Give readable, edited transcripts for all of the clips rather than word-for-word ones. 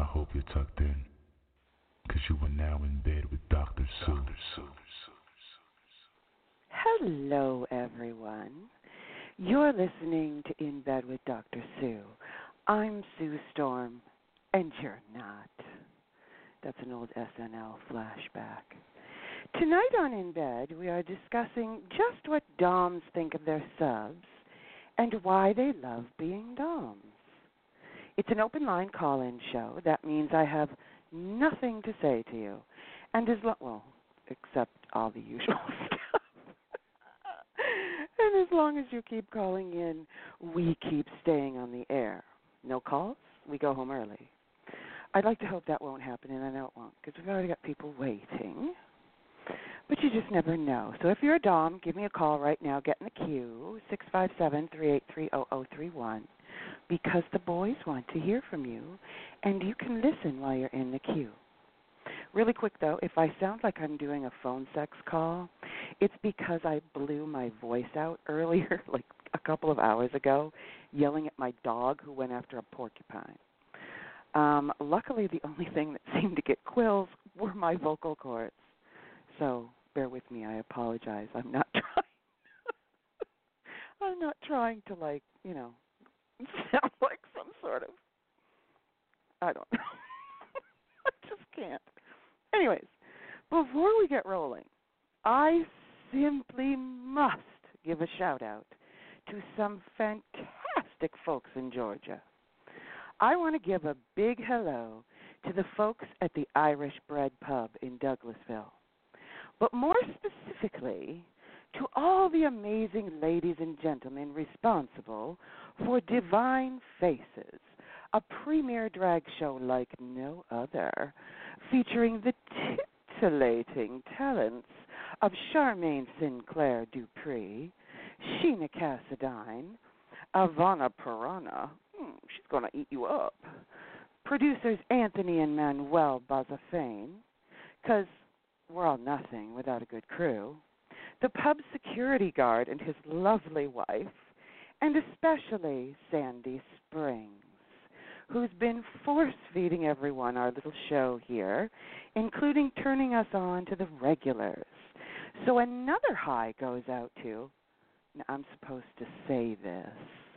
hope you're tucked in, because you are now in bed with Dr. Sue. Hello, everyone. You're listening to In Bed with Dr. Sue. I'm Sue Storm, and you're not. That's an old SNL flashback. Tonight on In Bed, we are discussing just what doms think of their subs and why they love being doms. It's an open line call-in show. That means I have nothing to say to you, and except all the usual stuff. And as long as you keep calling in, we keep staying on the air. No calls, we go home early. I'd like to hope that won't happen, and I know it won't, because we've already got people waiting. But you just never know. So if you're a dom, give me a call right now. Get in the queue, 657-383-0031, because the boys want to hear from you, and you can listen while you're in the queue. Really quick, though, if I sound like I'm doing a phone sex call, it's because I blew my voice out earlier, like a couple of hours ago, yelling at my dog who went after a porcupine. Luckily, the only thing that seemed to get quills were my vocal cords. So bear with me. I apologize. I'm not trying to, sound like some sort of, I don't know. I just can't. Anyways, before we get rolling, I simply must give a shout-out to some fantastic folks in Georgia. I want to give a big hello to the folks at the Irish Bread Pub in Douglasville, but more specifically to all the amazing ladies and gentlemen responsible for Divine Faces, a premier drag show like no other, featuring the titillating talents of Charmaine Sinclair Dupree, Sheena Cassadine, Ivana Piranha, she's going to eat you up, producers Anthony and Manuel Bazafane, because we're all nothing without a good crew, the pub security guard and his lovely wife, and especially Sandy Springs, who's been force-feeding everyone our little show here, including turning us on to the regulars. So another hi goes out to, now I'm supposed to say this,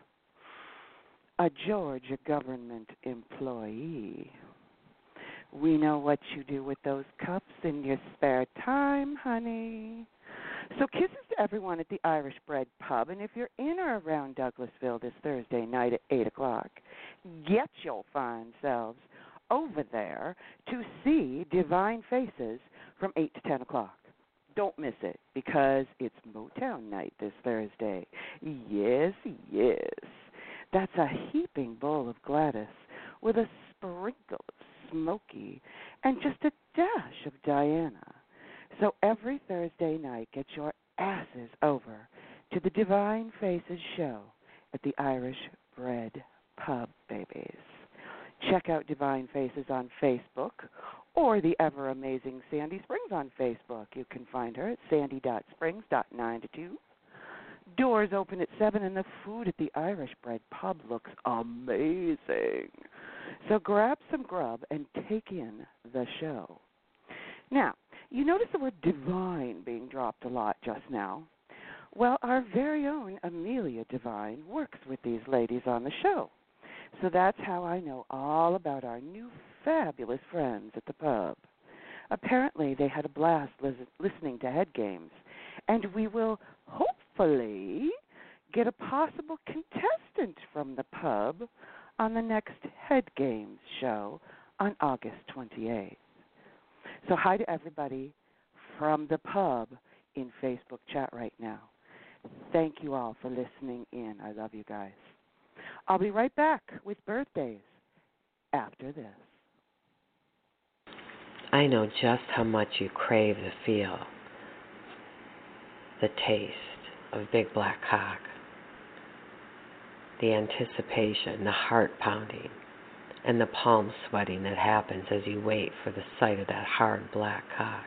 a Georgia government employee. We know what you do with those cups in your spare time, honey. So kisses to everyone at the Irish Bread Pub, and if you're in or around Douglasville this Thursday night at 8 o'clock, get your fine selves over there to see Divine Faces from 8 to 10 o'clock. Don't miss it, because it's Motown night this Thursday. Yes, yes. That's a heaping bowl of Gladys with a sprinkle of Smokey and just a dash of Diana. So every Thursday night, get your asses over to the Divine Faces show at the Irish Bread Pub, babies. Check out Divine Faces on Facebook or the ever-amazing Sandy Springs on Facebook. You can find her at sandy.springs.9 to 2. Doors open at 7, and the food at the Irish Bread Pub looks amazing. So grab some grub and take in the show. Now, you notice the word divine being dropped a lot just now. Well, our very own Amelia Devine works with these ladies on the show. So that's how I know all about our new fabulous friends at the pub. Apparently, they had a blast listening to Head Games, and we will hopefully get a possible contestant from the pub on the next Head Games show on August 28th. So hi to everybody from the pub in Facebook chat right now. Thank you all for listening in. I love you guys. I'll be right back with birthdays after this. I know just how much you crave the feel, the taste of big black cock, the anticipation, the heart pounding, and the palm sweating that happens as you wait for the sight of that hard black cock.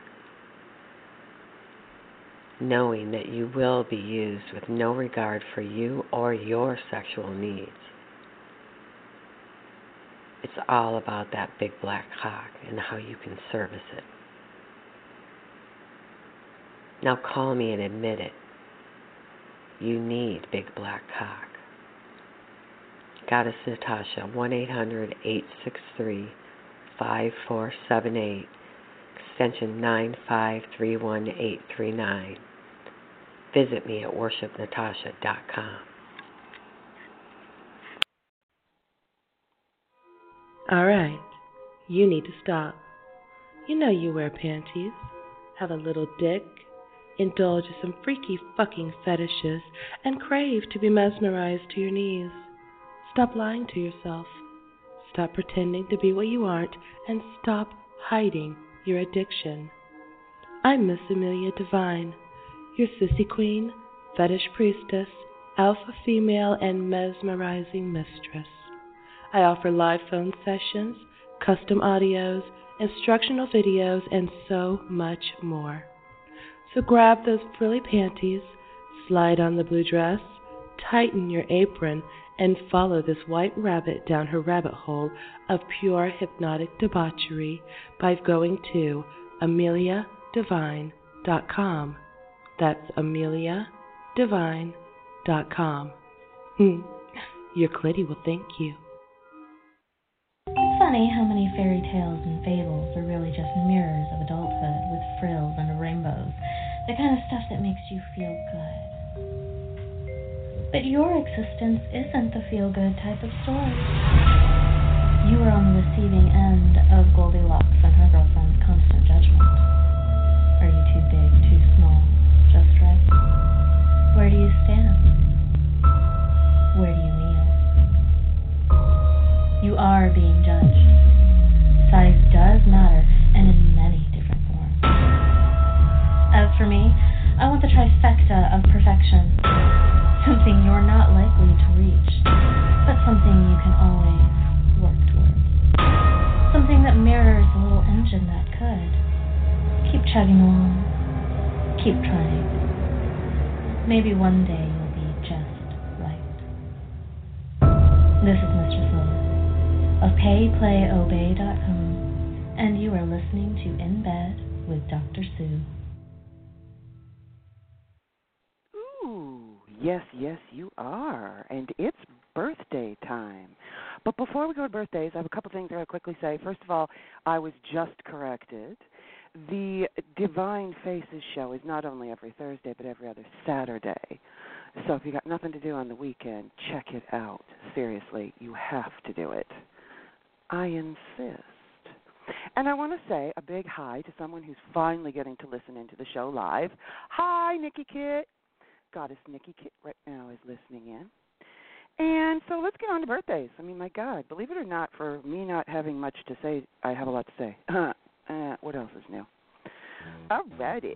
Knowing that you will be used with no regard for you or your sexual needs. It's all about that big black cock and how you can service it. Now call me and admit it. You need big black cock. Goddess Natasha, 1-800-863-5478, extension 9531839. Visit me at worshipnatasha.com. All right, you need to stop. You know you wear panties, have a little dick, indulge in some freaky fucking fetishes, and crave to be mesmerized to your knees. Stop lying to yourself. Stop pretending to be what you aren't, and stop hiding your addiction. I'm Miss Amelia Devine, your sissy queen, fetish priestess, alpha female, and mesmerizing mistress. I offer live phone sessions, custom audios, instructional videos, and so much more. So grab those frilly panties, slide on the blue dress, tighten your apron, and follow this white rabbit down her rabbit hole of pure hypnotic debauchery by going to AmeliaDevine.com. That's AmeliaDevine.com. Your clitty will thank you. It's funny how many fairy tales and fables are really just mirrors of adulthood with frills and rainbows, the kind of stuff that makes you feel good. But your existence isn't the feel-good type of story. You are on the receiving end of Goldilocks and her girlfriend's constant judgment. Are you too big, too small, just right? Where do you stand? Where do you kneel? You are being judged. Size does matter, and in many different forms. As for me, I want the trifecta of perfection. Something you're not likely to reach, but something you can always work towards. Something that mirrors the little engine that could. Keep chugging along. Keep trying. Maybe one day you'll be just right. This is Mistress Lilith of PayPlayObey.com, and you are listening to In Bed with Dr. Sue. Ooh, yes, you are. And it's birthday time. But before we go to birthdays, I have a couple things I want to quickly say. First of all, I was just corrected. The Divine Faces show is not only every Thursday, but every other Saturday. So if you got nothing to do on the weekend, check it out. Seriously, you have to do it. I insist. And I want to say a big hi to someone who's finally getting to listen into the show live. Hi, Nikki Kit. Goddess Nikki Kit right now is listening in. And so let's get on to birthdays. I mean, my God, believe it or not, for me not having much to say, I have a lot to say. What else is new? Alrighty.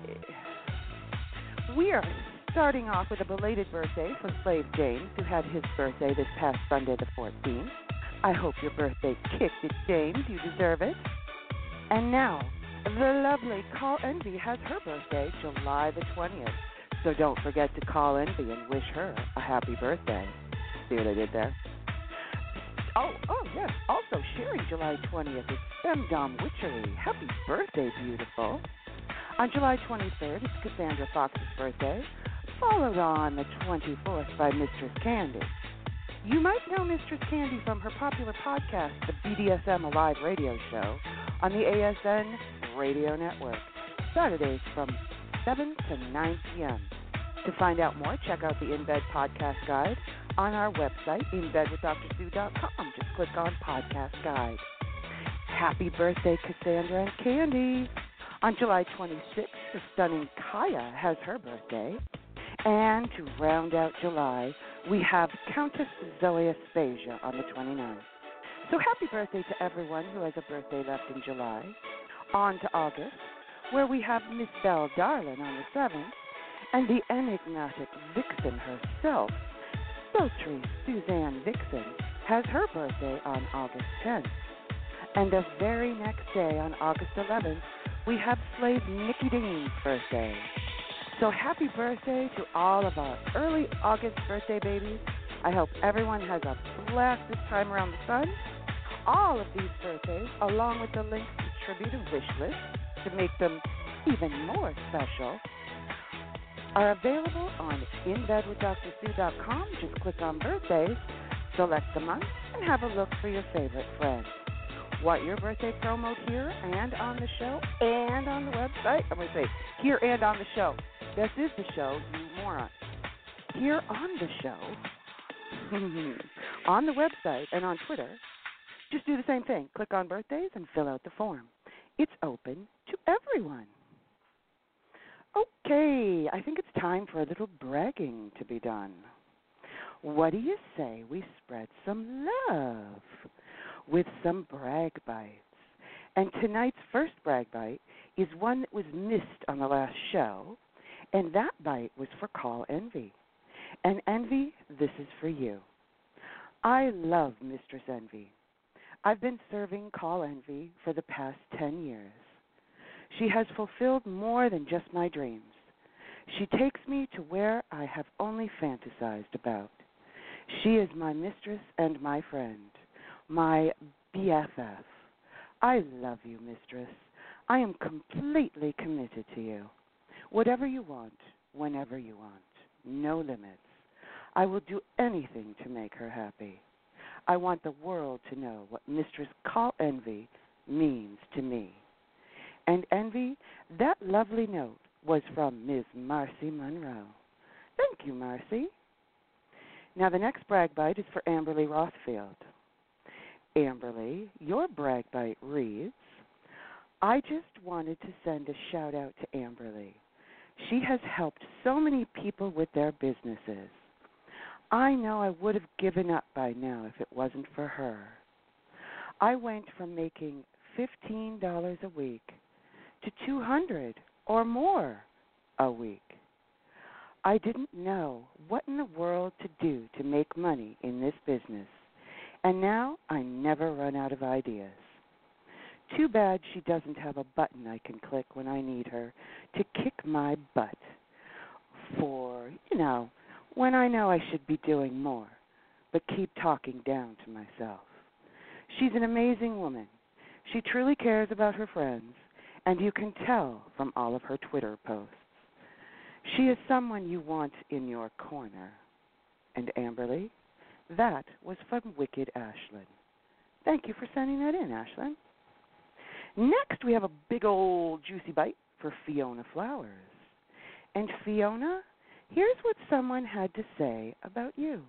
We are starting off with a belated birthday for Slave James, who had his birthday this past Sunday the 14th. I hope your birthday kicked it, James. You deserve it. And now, the lovely Call Envy has her birthday July the 20th. So don't forget to call Envy and wish her a happy birthday. See what I did there? Oh, yes. Also sharing July 20th is Femdom Witchery. Happy birthday, beautiful. On July 23rd, it's Cassandra Fox's birthday, followed on the 24th by Mistress Candy. You might know Mistress Candy from her popular podcast, the BDSM Alive radio show, on the ASN Radio Network, Saturdays from 7 to 9 p.m. To find out more, check out the In Bed Podcast Guide on our website, inbedwithdrsue.com. Just click on Podcast Guide. Happy birthday, Cassandra and Candy. On July 26th, the stunning Kaya has her birthday. And to round out July, we have Countess Zoe Aspasia on the 29th. So happy birthday to everyone who has a birthday left in July. On to August, where we have Miss Belle Darlin on the 7th, and the enigmatic Vixen herself, sultry Suzanne Vixen, has her birthday on August 10th. And the very next day, on August 11th, we have Slave Nikki Dean's birthday. So happy birthday to all of our early August birthday babies. I hope everyone has a blast this time around the sun. All of these birthdays, along with the links to tribute and wish lists to make them even more special, are available on InBedWithDrSue.com. Just click on birthdays, select the month, and have a look for your favorite friend. Want your birthday promo here and on the show and on the website? I'm going to say here and on the show. This is the show, you moron. Here on the show, on the website and on Twitter, just do the same thing. Click on birthdays and fill out the form. It's open to everyone. Okay, I think it's time for a little bragging to be done. What do you say we spread some love with some brag bites? And tonight's first brag bite is one that was missed on the last show, and that bite was for Call Envy. And Envy, this is for you. I love Mistress Envy. I've been serving Call Envy for the past 10 years. She has fulfilled more than just my dreams. She takes me to where I have only fantasized about. She is my mistress and my friend, my BFF. I love you, mistress. I am completely committed to you. Whatever you want, whenever you want, no limits. I will do anything to make her happy. I want the world to know what Mistress Call Envy means to me. And Envy, that lovely note was from Ms. Marcy Monroe. Thank you, Marcy. Now the next brag bite is for Amberly Rothfield. Amberly, your brag bite reads, I just wanted to send a shout out to Amberly. She has helped so many people with their businesses. I know I would have given up by now if it wasn't for her. I went from making $15 a week to $200 or more a week. I didn't know what in the world to do to make money in this business, and now I never run out of ideas. Too bad she doesn't have a button I can click when I need her to kick my butt for, when I know I should be doing more, but keep talking down to myself. She's an amazing woman. She truly cares about her friends, and you can tell from all of her Twitter posts. She is someone you want in your corner. And Amberly, that was from Wicked Ashlyn. Thank you for sending that in, Ashlyn. Next, we have a big old juicy bite for Fiona Flowers. And Fiona, here's what someone had to say about you.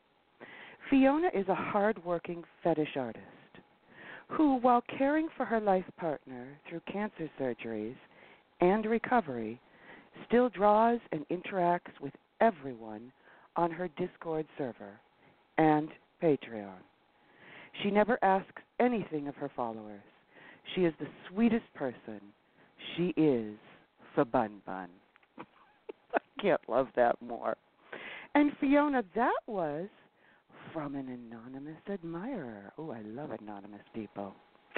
Fiona is a hard-working fetish artist who, while caring for her life partner through cancer surgeries and recovery, still draws and interacts with everyone on her Discord server and Patreon. She never asks anything of her followers. She is the sweetest person. She is the Bun Bun. I can't love that more. And Fiona, that was from an anonymous admirer. Oh, I love anonymous people.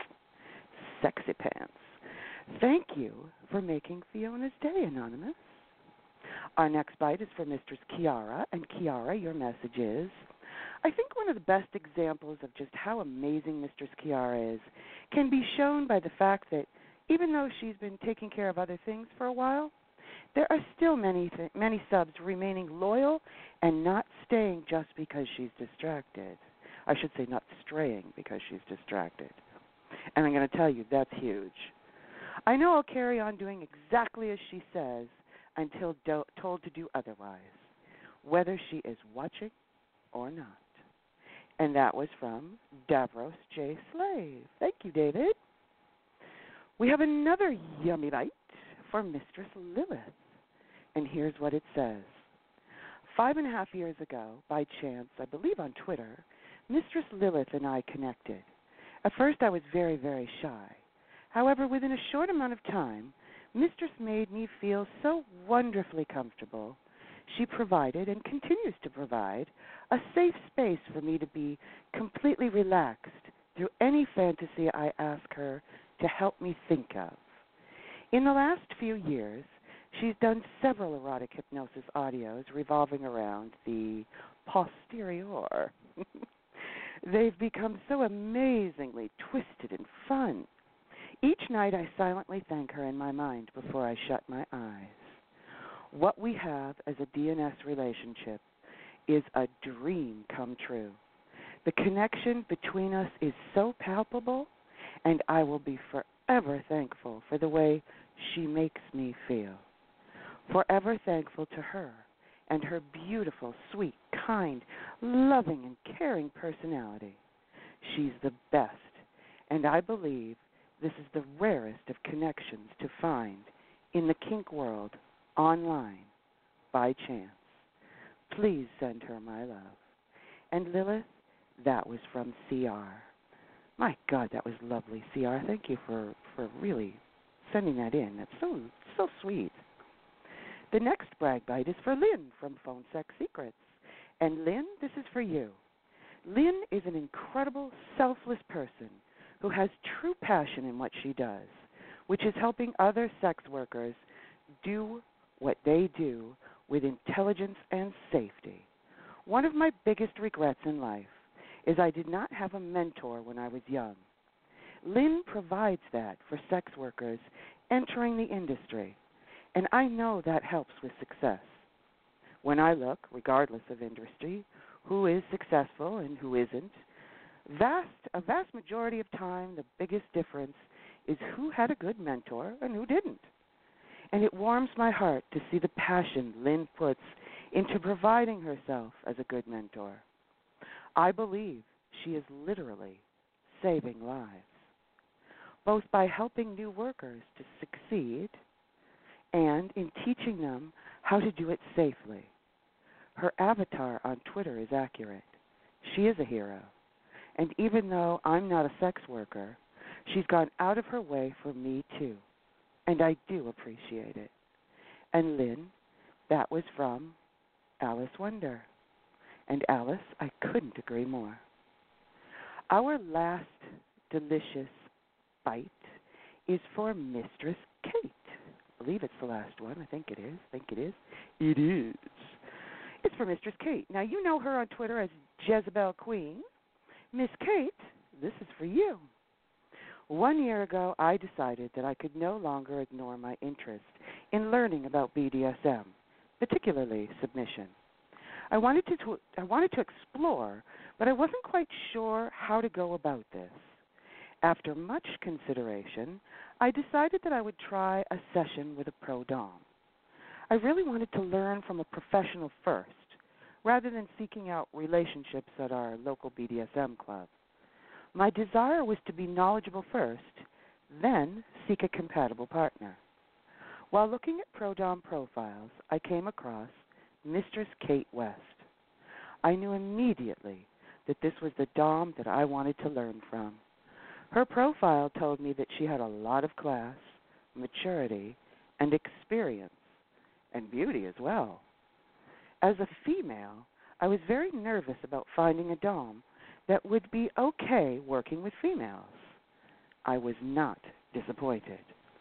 Sexy pants. Thank you for making Fiona's day, Anonymous. Our next bite is for Mistress Kiara. And Kiara, your message is, I think one of the best examples of just how amazing Mistress Kiara is can be shown by the fact that even though she's been taking care of other things for a while, there are still many subs remaining loyal and not staying just because she's distracted. I should say not straying because she's distracted. And I'm going to tell you, that's huge. I know I'll carry on doing exactly as she says until told to do otherwise, whether she is watching or not. And that was from Davros J. Slave. Thank you, David. We have another yummy bite for Mistress Lilith. And here's what it says. 5.5 years ago, by chance, I believe on Twitter, Mistress Lilith and I connected. At first I was very, very shy. However, within a short amount of time, Mistress made me feel so wonderfully comfortable. She provided and continues to provide a safe space for me to be completely relaxed through any fantasy I ask her to help me think of. In the last few years, she's done several erotic hypnosis audios revolving around the posterior. They've become so amazingly twisted and fun. Each night I silently thank her in my mind before I shut my eyes. What we have as a DNS relationship is a dream come true. The connection between us is so palpable, and I will be forever thankful for the way she makes me feel. Forever thankful to her and her beautiful, sweet, kind, loving, and caring personality. She's the best, and I believe this is the rarest of connections to find in the kink world online by chance. Please send her my love. And Lilith, that was from CR. My God, that was lovely, CR. Thank you for really sending that in. That's so sweet. The next brag bite is for Lynn from Phone Sex Secrets. And Lynn, this is for you. Lynn is an incredible, selfless person who has true passion in what she does, which is helping other sex workers do what they do with intelligence and safety. One of my biggest regrets in life is I did not have a mentor when I was young. Lynn provides that for sex workers entering the industry, and I know that helps with success. When I look, regardless of industry, who is successful and who isn't, a vast majority of time the biggest difference is who had a good mentor and who didn't. And it warms my heart to see the passion Lynn puts into providing herself as a good mentor. I believe she is literally saving lives, both by helping new workers to succeed and in teaching them how to do it safely. Her avatar on Twitter is accurate. She is a hero. And even though I'm not a sex worker, she's gone out of her way for me too. And I do appreciate it. And Lynn, that was from Alice Wonder. And Alice, I couldn't agree more. Our last delicious bite is for Mistress Kate. I believe it's the last one. I think it is. It is. It's for Mistress Kate. Now, you know her on Twitter as Jezebel Queen. Miss Kate, this is for you. 1 year ago, I decided that I could no longer ignore my interest in learning about BDSM, particularly submission. I wanted to explore, but I wasn't quite sure how to go about this. After much consideration, I decided that I would try a session with a pro dom. I really wanted to learn from a professional first, rather than seeking out relationships at our local BDSM club. My desire was to be knowledgeable first, then seek a compatible partner. While looking at pro dom profiles, I came across Mistress Kate West. I knew immediately that this was the dom that I wanted to learn from. Her profile told me that she had a lot of class, maturity, and experience, and beauty as well. As a female, I was very nervous about finding a dom that would be okay working with females. I was not disappointed.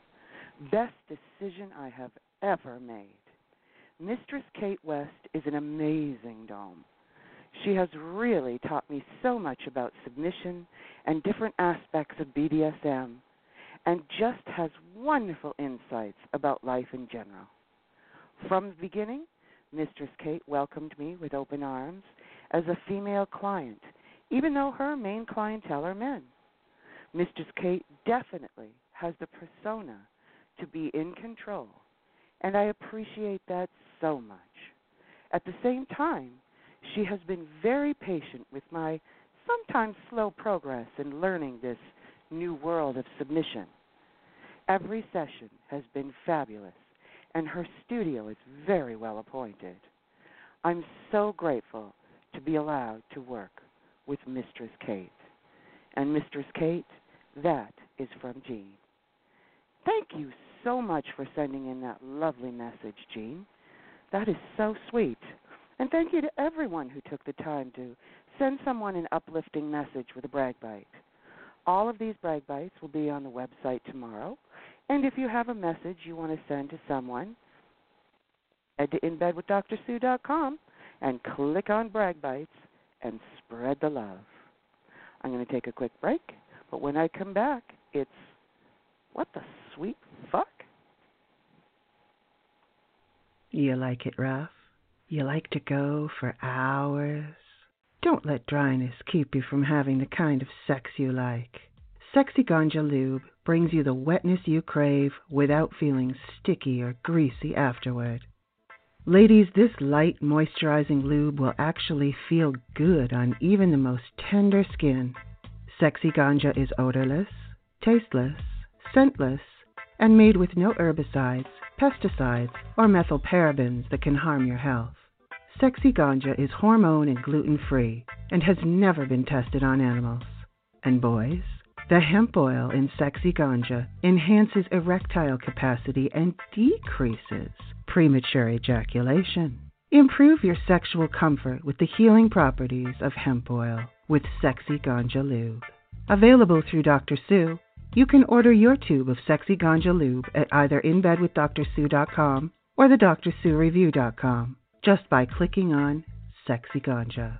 Best decision I have ever made. Mistress Kate West is an amazing dom. She has really taught me so much about submission and different aspects of BDSM, and just has wonderful insights about life in general. From the beginning, Mistress Kate welcomed me with open arms as a female client, even though her main clientele are men. Mistress Kate definitely has the persona to be in control, and I appreciate that so much. At the same time, she has been very patient with my sometimes slow progress in learning this new world of submission. Every session has been fabulous, and her studio is very well appointed. I'm so grateful to be allowed to work with Mistress Kate. And Mistress Kate, that is from Jean. Thank you so much for sending in that lovely message, Jean. That is so sweet. And thank you to everyone who took the time to send someone an uplifting message with a brag bite. All of these brag bites will be on the website tomorrow. And if you have a message you want to send to someone, head to inbedwithdrsue.com and click on brag bites and spread the love. I'm going to take a quick break, but when I come back, it's what the sweet fuck? You like it rough? You like to go for hours? Don't let dryness keep you from having the kind of sex you like. Sexy Ganja Lube brings you the wetness you crave without feeling sticky or greasy afterward. Ladies, this light moisturizing lube will actually feel good on even the most tender skin. Sexy Ganja is odorless, tasteless, scentless, and made with no herbicides, pesticides, or methylparabens that can harm your health. Sexy Ganja is hormone and gluten-free and has never been tested on animals. And boys, the hemp oil in Sexy Ganja enhances erectile capacity and decreases premature ejaculation. Improve your sexual comfort with the healing properties of hemp oil with Sexy Ganja Lube. Available through Dr. Sue, you can order your tube of Sexy Ganja Lube at either InBedWithDrSue.com or the DrSueReview.com just by clicking on Sexy Ganja.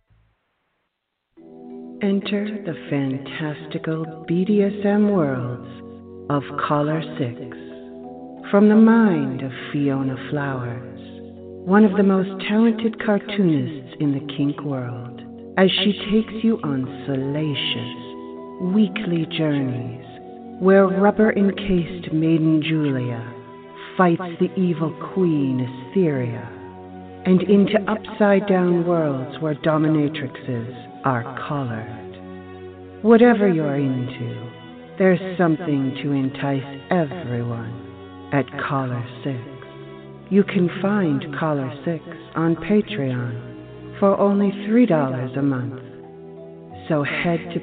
Enter the fantastical BDSM worlds of Caller 6. From the mind of Fiona Flowers, one of the most talented cartoonists in the kink world, as she takes you on salacious, weekly journeys where rubber-encased maiden Julia fights the evil queen Etheria, and into upside-down worlds where dominatrixes are collared. Whatever you're into, there's something to entice everyone at Caller 6. You can find Caller 6 on Patreon for only $3 a month. So head to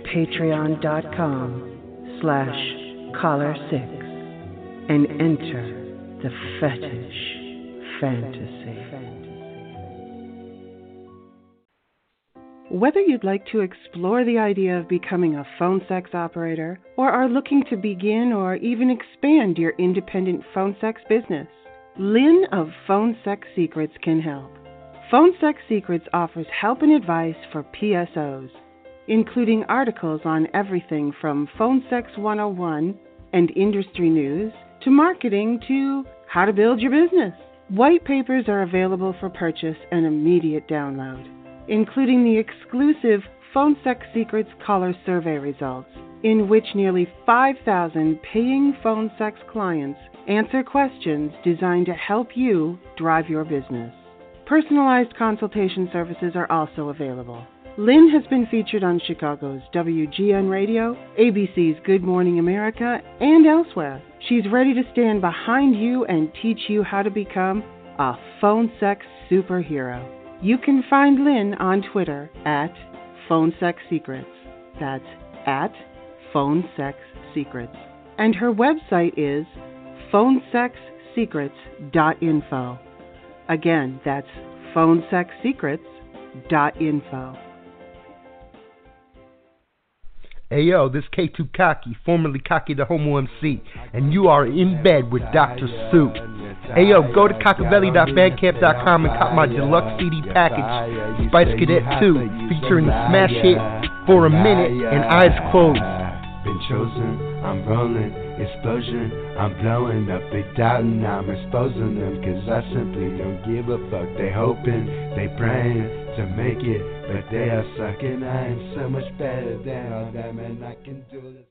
patreon.com/Caller6 and enter the fetish fantasy. Whether you'd like to explore the idea of becoming a phone sex operator or are looking to begin or even expand your independent phone sex business, Lynn of Phone Sex Secrets can help. Phone Sex Secrets offers help and advice for PSOs, including articles on everything from Phone Sex 101 and industry news to marketing to how to build your business. White papers are available for purchase and immediate download, including the exclusive Phone Sex Secrets Caller Survey results, in which nearly 5,000 paying phone sex clients answer questions designed to help you drive your business. Personalized consultation services are also available. Lynn has been featured on Chicago's WGN Radio, ABC's Good Morning America, and elsewhere. She's ready to stand behind you and teach you how to become a phone sex superhero. You can find Lynn on Twitter at Phone Sex Secrets. That's at Phone Sex Secrets. And her website is phonesexsecrets.info. Again, that's phonesexsecrets.info. Hey yo, this K2 Cocky, formerly Cocky the Homo MC, and you are in bed with Dr. Sue. Hey yo, go to cockabelly.bandcamp.com and cop my deluxe CD package, Spice Cadet 2, featuring the smash hit For a Minute and Eyes Closed. Been chosen, I'm rolling, explosion, I'm blowing up, they doubting, I'm exposing them, cause I simply don't give a fuck. They hoping, they praying to make it, but they are sucking. I am so much better than all them, and I can do this.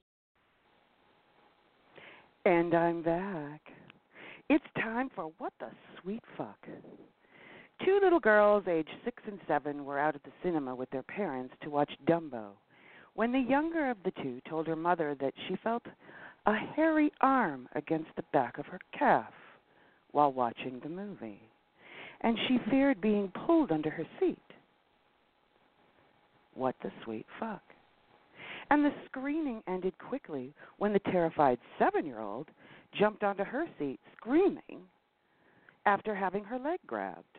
And I'm back. It's time for What the Sweet Fuck. Two little girls aged 6 and 7 were out at the cinema with their parents to watch Dumbo, when the younger of the two told her mother that she felt a hairy arm against the back of her calf while watching the movie, and she feared being pulled under her seat. What the sweet fuck? And the screening ended quickly when the terrified 7-year-old jumped onto her seat screaming after having her leg grabbed.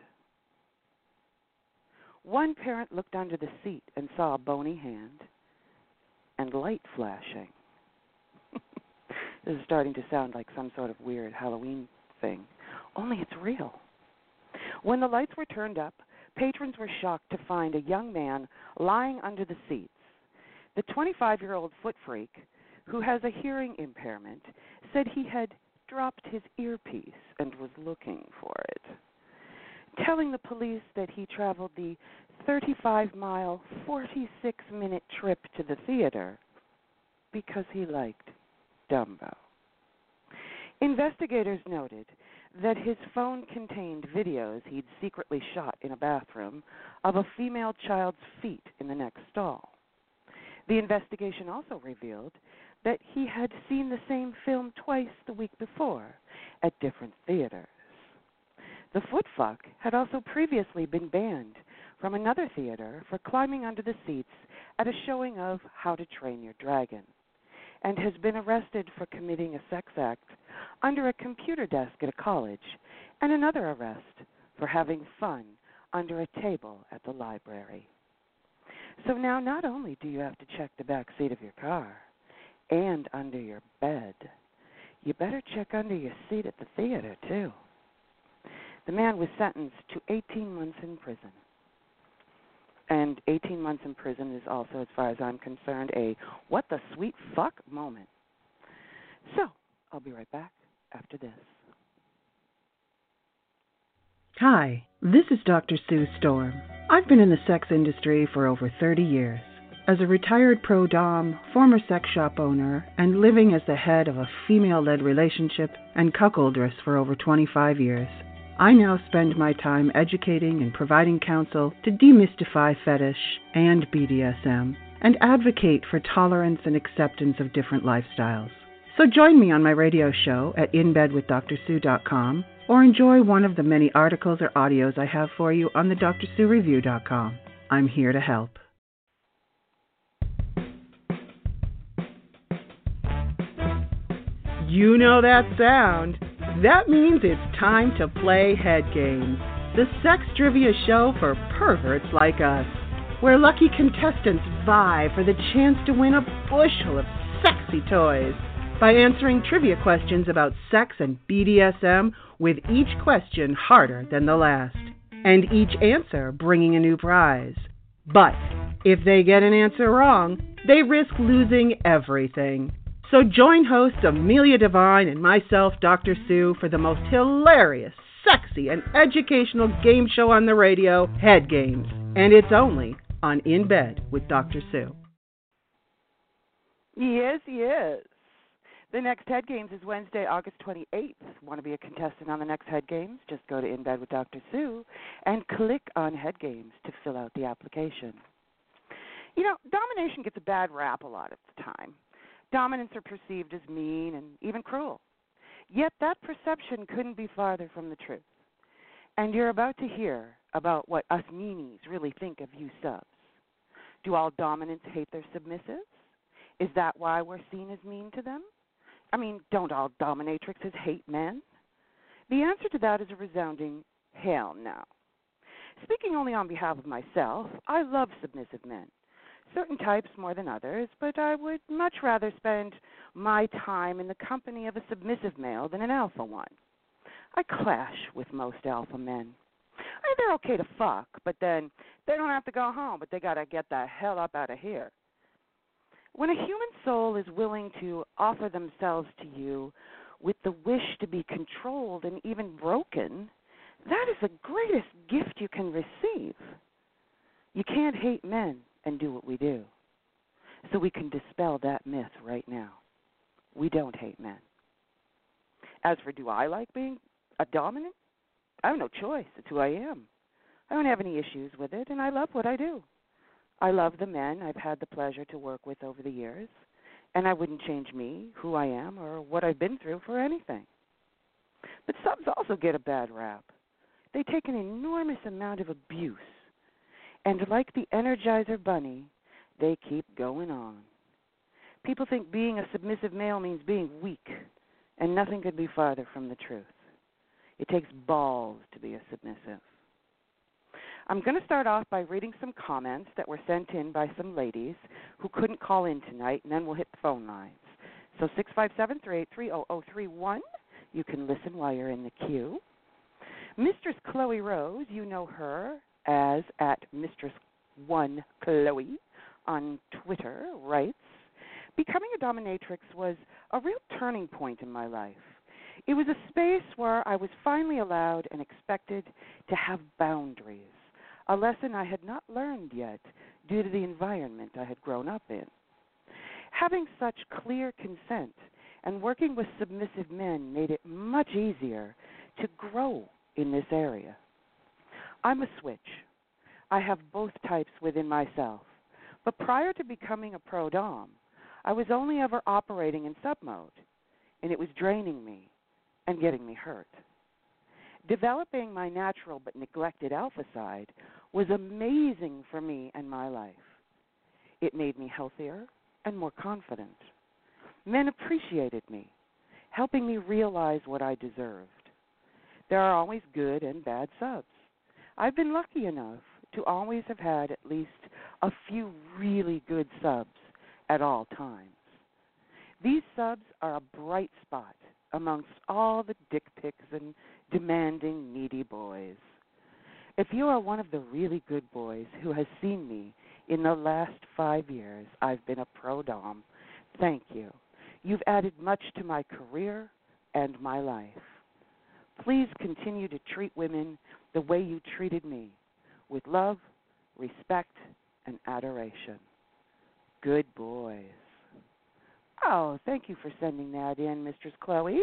One parent looked under the seat and saw a bony hand and light flashing. This is starting to sound like some sort of weird Halloween thing, only it's real. When the lights were turned up, patrons were shocked to find a young man lying under the seats. The 25-year-old foot freak, who has a hearing impairment, said he had dropped his earpiece and was looking for it, telling the police that he traveled the 35-mile, 46-minute trip to the theater because he liked Dumbo. Investigators noted that his phone contained videos he'd secretly shot in a bathroom of a female child's feet in the next stall. The investigation also revealed that he had seen the same film twice the week before at different theaters. The footfuck had also previously been banned from another theater for climbing under the seats at a showing of How to Train Your Dragon, and has been arrested for committing a sex act under a computer desk at a college, and another arrest for having fun under a table at the library. So now not only do you have to check the back seat of your car and under your bed, you better check under your seat at the theater, too. The man was sentenced to 18 months in prison. And 18 months in prison is also, as far as I'm concerned, a what the sweet fuck moment. So, I'll be right back after this. Hi, this is Dr. Sue Storm. I've been in the sex industry for over 30 years. As a retired pro-dom, former sex shop owner, and living as the head of a female-led relationship and cuckoldress for over 25 years, I now spend my time educating and providing counsel to demystify fetish and BDSM and advocate for tolerance and acceptance of different lifestyles. So join me on my radio show at InBedWithDrSue.com or enjoy one of the many articles or audios I have for you on the DrSueReview.com. I'm here to help. You know that sound. That means it's time to play Head Games, the sex trivia show for perverts like us, where lucky contestants vie for the chance to win a bushel of sexy toys by answering trivia questions about sex and BDSM, with each question harder than the last, and each answer bringing a new prize. But if they get an answer wrong, they risk losing everything. So join hosts Amelia Devine and myself, Dr. Sue, for the most hilarious, sexy, and educational game show on the radio, Head Games. And it's only on In Bed with Dr. Sue. Yes, yes. The next Head Games is Wednesday, August 28th. Want to be a contestant on the next Head Games? Just go to In Bed with Dr. Sue and click on Head Games to fill out the application. You know, domination gets a bad rap a lot of the time. Dominants are perceived as mean and even cruel. Yet that perception couldn't be farther from the truth. And you're about to hear about what us meanies really think of you subs. Do all dominants hate their submissives? Is that why we're seen as mean to them? I mean, don't all dominatrixes hate men? The answer to that is a resounding hell no. Speaking only on behalf of myself, I love submissive men. Certain types more than others, but I would much rather spend my time in the company of a submissive male than an alpha one. I clash with most alpha men. I mean, they're okay to fuck, but then they don't have to go home, but they got to get the hell up out of here. When a human soul is willing to offer themselves to you with the wish to be controlled and even broken, that is the greatest gift you can receive. You can't hate men and do what we do. So we can dispel that myth right now. We don't hate men. As for do I like being a dominant? I have no choice. It's who I am. I don't have any issues with it, and I love what I do. I love the men I've had the pleasure to work with over the years, and I wouldn't change me, who I am, or what I've been through for anything. But subs also get a bad rap. They take an enormous amount of abuse. And like the Energizer Bunny, they keep going on. People think being a submissive male means being weak, and nothing could be farther from the truth. It takes balls to be a submissive. I'm going to start off by reading some comments that were sent in by some ladies who couldn't call in tonight, and then we'll hit the phone lines. So 657-383-0031, you can listen while you're in the queue. Mistress Chloe Rose, you know her as at Mistress1 Chloe on Twitter writes, becoming a dominatrix was a real turning point in my life. It was a space where I was finally allowed and expected to have boundaries, a lesson I had not learned yet due to the environment I had grown up in. Having such clear consent and working with submissive men made it much easier to grow in this area. I'm a switch. I have both types within myself, but prior to becoming a pro-dom, I was only ever operating in sub-mode, and it was draining me and getting me hurt. Developing my natural but neglected alpha side was amazing for me and my life. It made me healthier and more confident. Men appreciated me, helping me realize what I deserved. There are always good and bad subs. I've been lucky enough to always have had at least a few really good subs at all times. These subs are a bright spot amongst all the dick pics and demanding, needy boys. If you are one of the really good boys who has seen me in the last 5 years I've been a pro-dom, thank you. You've added much to my career and my life. Please continue to treat women the way you treated me, with love, respect, and adoration. Good boys. Oh, thank you for sending that in, Mistress Chloe.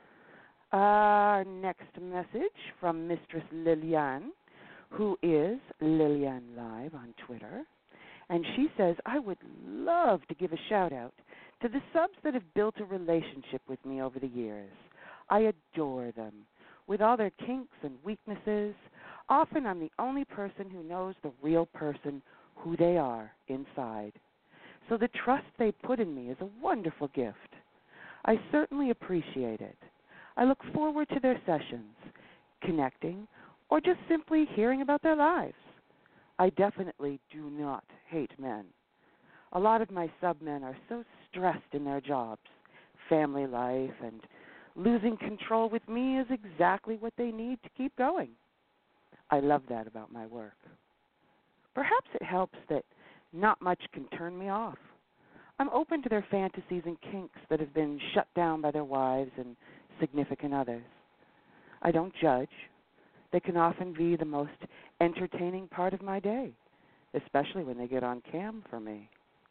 Our next message from Mistress Lillian, who is Lillian Live on Twitter. And she says, I would love to give a shout-out to the subs that have built a relationship with me over the years. I adore them. With all their kinks and weaknesses, often I'm the only person who knows the real person, who they are inside. So the trust they put in me is a wonderful gift. I certainly appreciate it. I look forward to their sessions, connecting, or just simply hearing about their lives. I definitely do not hate men. A lot of my sub-men are so stressed in their jobs, family life, and losing control with me is exactly what they need to keep going. I love that about my work. Perhaps it helps that not much can turn me off. I'm open to their fantasies and kinks that have been shut down by their wives and significant others. I don't judge. They can often be the most entertaining part of my day, especially when they get on cam for me.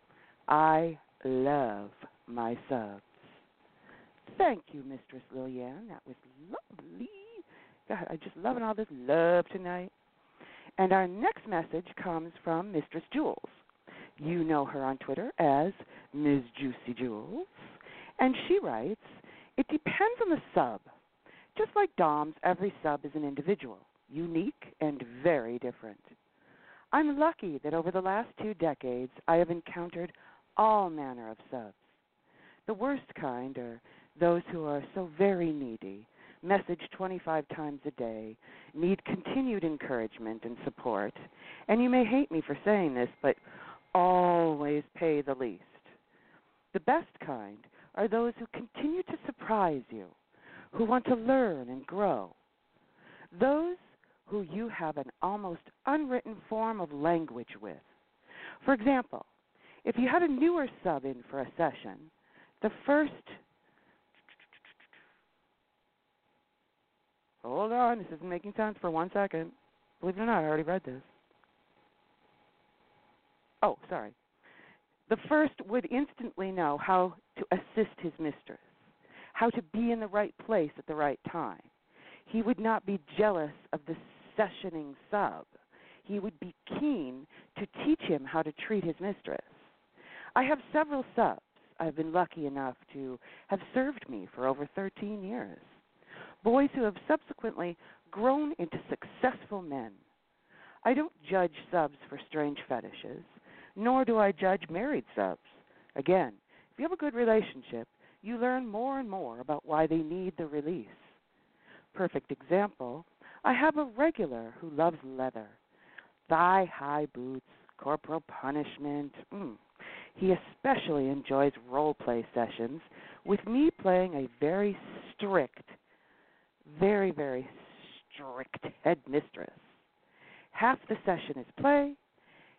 I love my subs. Thank you, Mistress Lillian. That was lovely. God, I'm just loving all this love tonight. And our next message comes from Mistress Jules. You know her on Twitter as Ms. Juicy Jules. And she writes, it depends on the sub. Just like DOMs, every sub is an individual, unique and very different. I'm lucky that over the last 2 decades I have encountered all manner of subs. The worst kind are those who are so very needy, message 25 times a day, need continued encouragement and support, and you may hate me for saying this, but always pay the least. The best kind are those who continue to surprise you, who want to learn and grow. Those who you have an almost unwritten form of language with. For example, if you had a newer sub in for a session, the first... Hold on, this isn't making sense for 1 second. Believe it or not, I already read this. Oh, sorry. The first would instantly know how to assist his mistress, how to be in the right place at the right time. He would not be jealous of the sessioning sub. He would be keen to teach him how to treat his mistress. I have several subs I've been lucky enough to have served me for over 13 years. Boys who have subsequently grown into successful men. I don't judge subs for strange fetishes, nor do I judge married subs. Again, if you have a good relationship, you learn more and more about why they need the release. Perfect example, I have a regular who loves leather, thigh-high boots, corporal punishment. He especially enjoys role-play sessions with me playing a very strict, very, very strict headmistress. Half the session is play,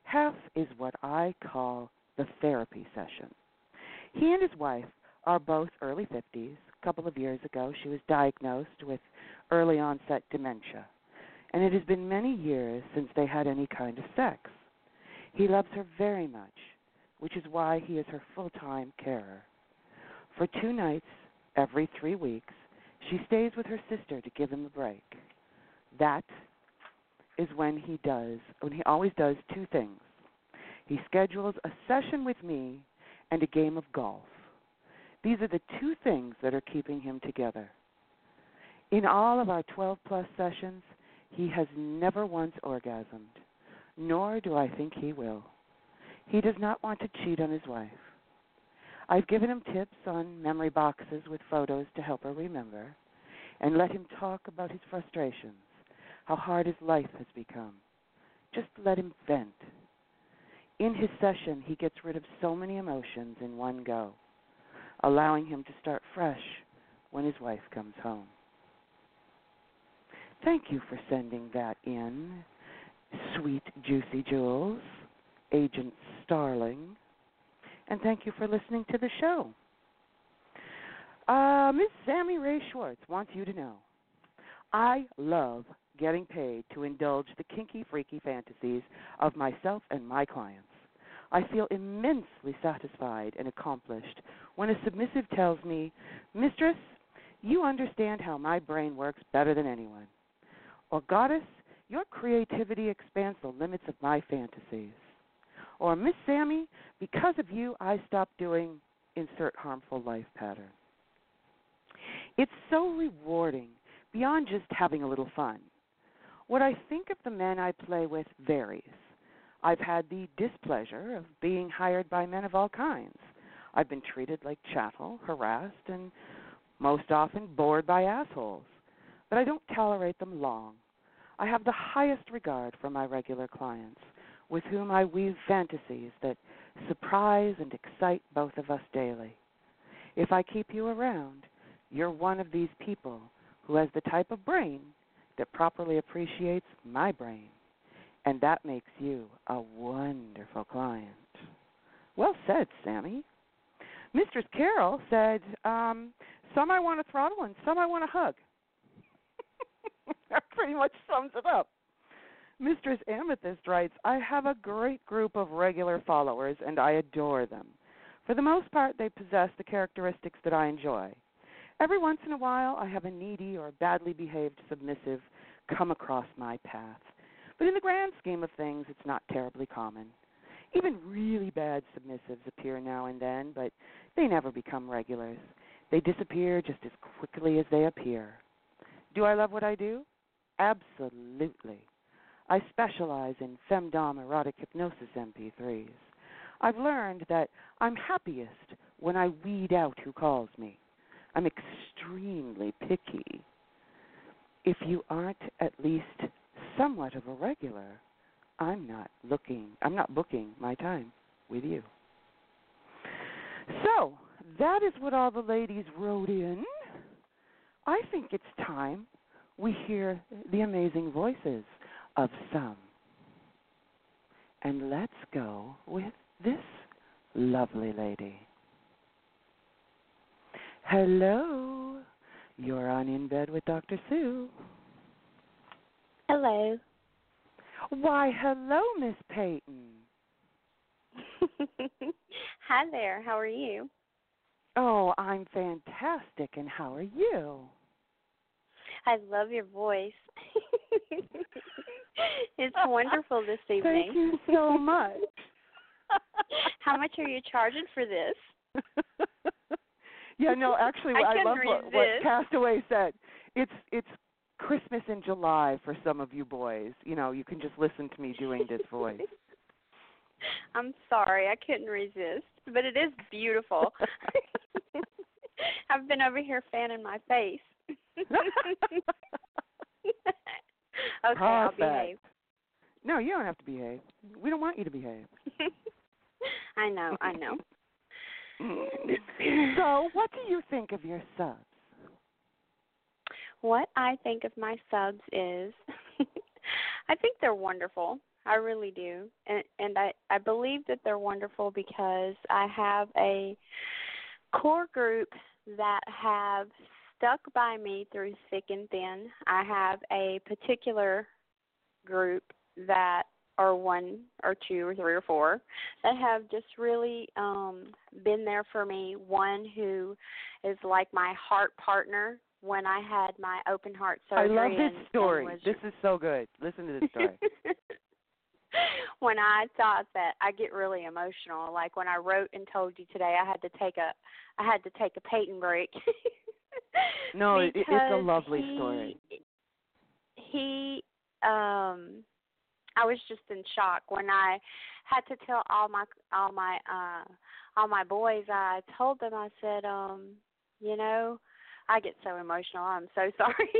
Half is what I call the therapy session. He and his wife are both early 50s. A couple of years ago, she was diagnosed with early onset dementia, and it has been many years since they had any kind of sex. He loves her very much, which is why he is her full-time carer. For 2 nights every 3 weeks, she stays with her sister to give him a break. That is when he always does 2 things. He schedules a session with me and a game of golf. These are the 2 things that are keeping him together. In all of our 12-plus sessions, he has never once orgasmed, nor do I think he will. He does not want to cheat on his wife. I've given him tips on memory boxes with photos to help her remember, and let him talk about his frustrations, how hard his life has become. Just let him vent. In his session, he gets rid of so many emotions in one go, allowing him to start fresh when his wife comes home. Thank you for sending that in, Sweet Juicy Jules, Agent Starling, and thank you for listening to the show. Miss Sammy Ray Schwartz wants you to know, I love getting paid to indulge the kinky, freaky fantasies of myself and my clients. I feel immensely satisfied and accomplished when a submissive tells me, Mistress, you understand how my brain works better than anyone. Or, Goddess, your creativity expands the limits of my fantasies. Or, Miss Sammy, because of you, I stopped doing insert harmful life pattern. It's so rewarding beyond just having a little fun. What I think of the men I play with varies. I've had the displeasure of being hired by men of all kinds. I've been treated like chattel, harassed, and most often bored by assholes. But I don't tolerate them long. I have the highest regard for my regular clients, with whom I weave fantasies that surprise and excite both of us daily. If I keep you around, you're one of these people who has the type of brain that properly appreciates my brain, and that makes you a wonderful client. Well said, Sammy. Mistress Carol said, some I want to throttle and some I want to hug. That pretty much sums it up. Mistress Amethyst writes, I have a great group of regular followers, and I adore them. For the most part, they possess the characteristics that I enjoy. Every once in a while, I have a needy or badly behaved submissive come across my path. But in the grand scheme of things, it's not terribly common. Even really bad submissives appear now and then, but they never become regulars. They disappear just as quickly as they appear. Do I love what I do? Absolutely. I specialize in femdom erotic hypnosis MP3s. I've learned that I'm happiest when I weed out who calls me. I'm extremely picky. If you aren't at least somewhat of a regular, I'm not booking my time with you. So, that is what all the ladies wrote in. I think it's time we hear the amazing voices of some. And let's go with this lovely lady. Hello. You're on In Bed with Dr. Sue. Hello. Why, hello, Miss Peyton. Hi there. How are you? Oh, I'm fantastic. And how are you? I love your voice. It's wonderful this evening. Thank you so much. How much are you charging for this? Yeah, no, actually, I love what Castaway said. It's Christmas in July for some of you boys. You know, you can just listen to me doing this voice. I'm sorry, I couldn't resist, but it is beautiful. I've been over here fanning my face. Okay, Perfect. I'll behave. No, you don't have to behave. We don't want you to behave. I know. So, what do you think of your subs? What I think of my subs is, I think they're wonderful. I really do. And I believe that they're wonderful because I have a core group that have stuck by me through thick and thin. I have a particular group that or one or two or three or four that have just really been there for me. One who is like my heart partner when I had my open heart surgery. I love this story. This is so good. Listen to this story. When I thought that I get really emotional, like when I wrote and told you today I had to take a Peyton break. No, it's a lovely story. I was just in shock when I had to tell all my boys. I told them, I said, I get so emotional. I'm so sorry.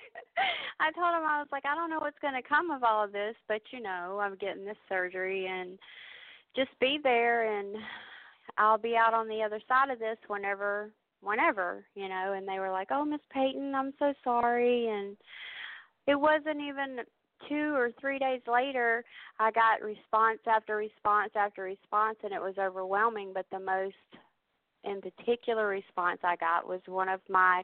I told them, I was like, I don't know what's going to come of all of this, but I'm getting this surgery, and just be there, and I'll be out on the other side of this whenever. And they were like, oh, Miss Peyton, I'm so sorry. And it wasn't even 2 or 3 days later, I got response after response after response, and it was overwhelming. But the most in particular response I got was one of my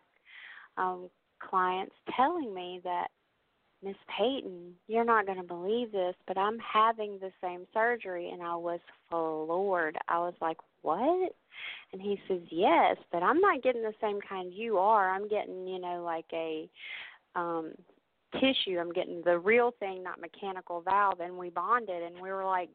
clients telling me that, Miss Peyton, you're not going to believe this, but I'm having the same surgery. And I was floored. I was like, what? And he says, yes, but I'm not getting the same kind you are. I'm getting, like a tissue. I'm getting the real thing, not mechanical valve. And we bonded, and we were like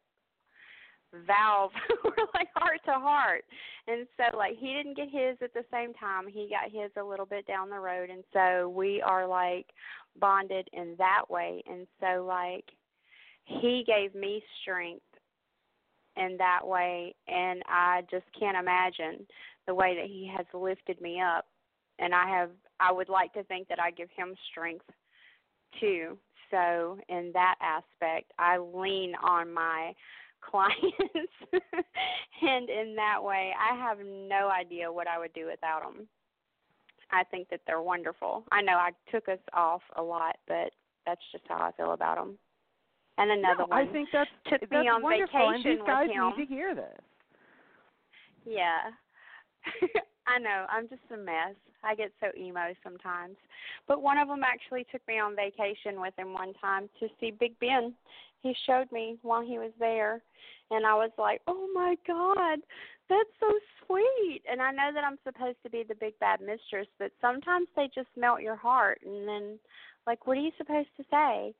valve. We're like heart to heart. And so, like, he didn't get his at the same time. He got his a little bit down the road. And so we are, like, bonded in that way. And so, like, he gave me strength in that way, and I just can't imagine the way that he has lifted me up. And I would like to think that I give him strength too. So in that aspect, I lean on my clients, and in that way, I have no idea what I would do without them. I think that they're wonderful. I know I took us off a lot, but that's just how I feel about them. And another one. I think that's took me on wonderful, vacation and these guys with him. need to hear this. Yeah. I know. I'm just a mess. I get so emo sometimes. But one of them actually took me on vacation with him one time to see Big Ben. He showed me while he was there, and I was like, oh, my God, that's so sweet. And I know that I'm supposed to be the big bad mistress, but sometimes they just melt your heart, and then, like, what are you supposed to say?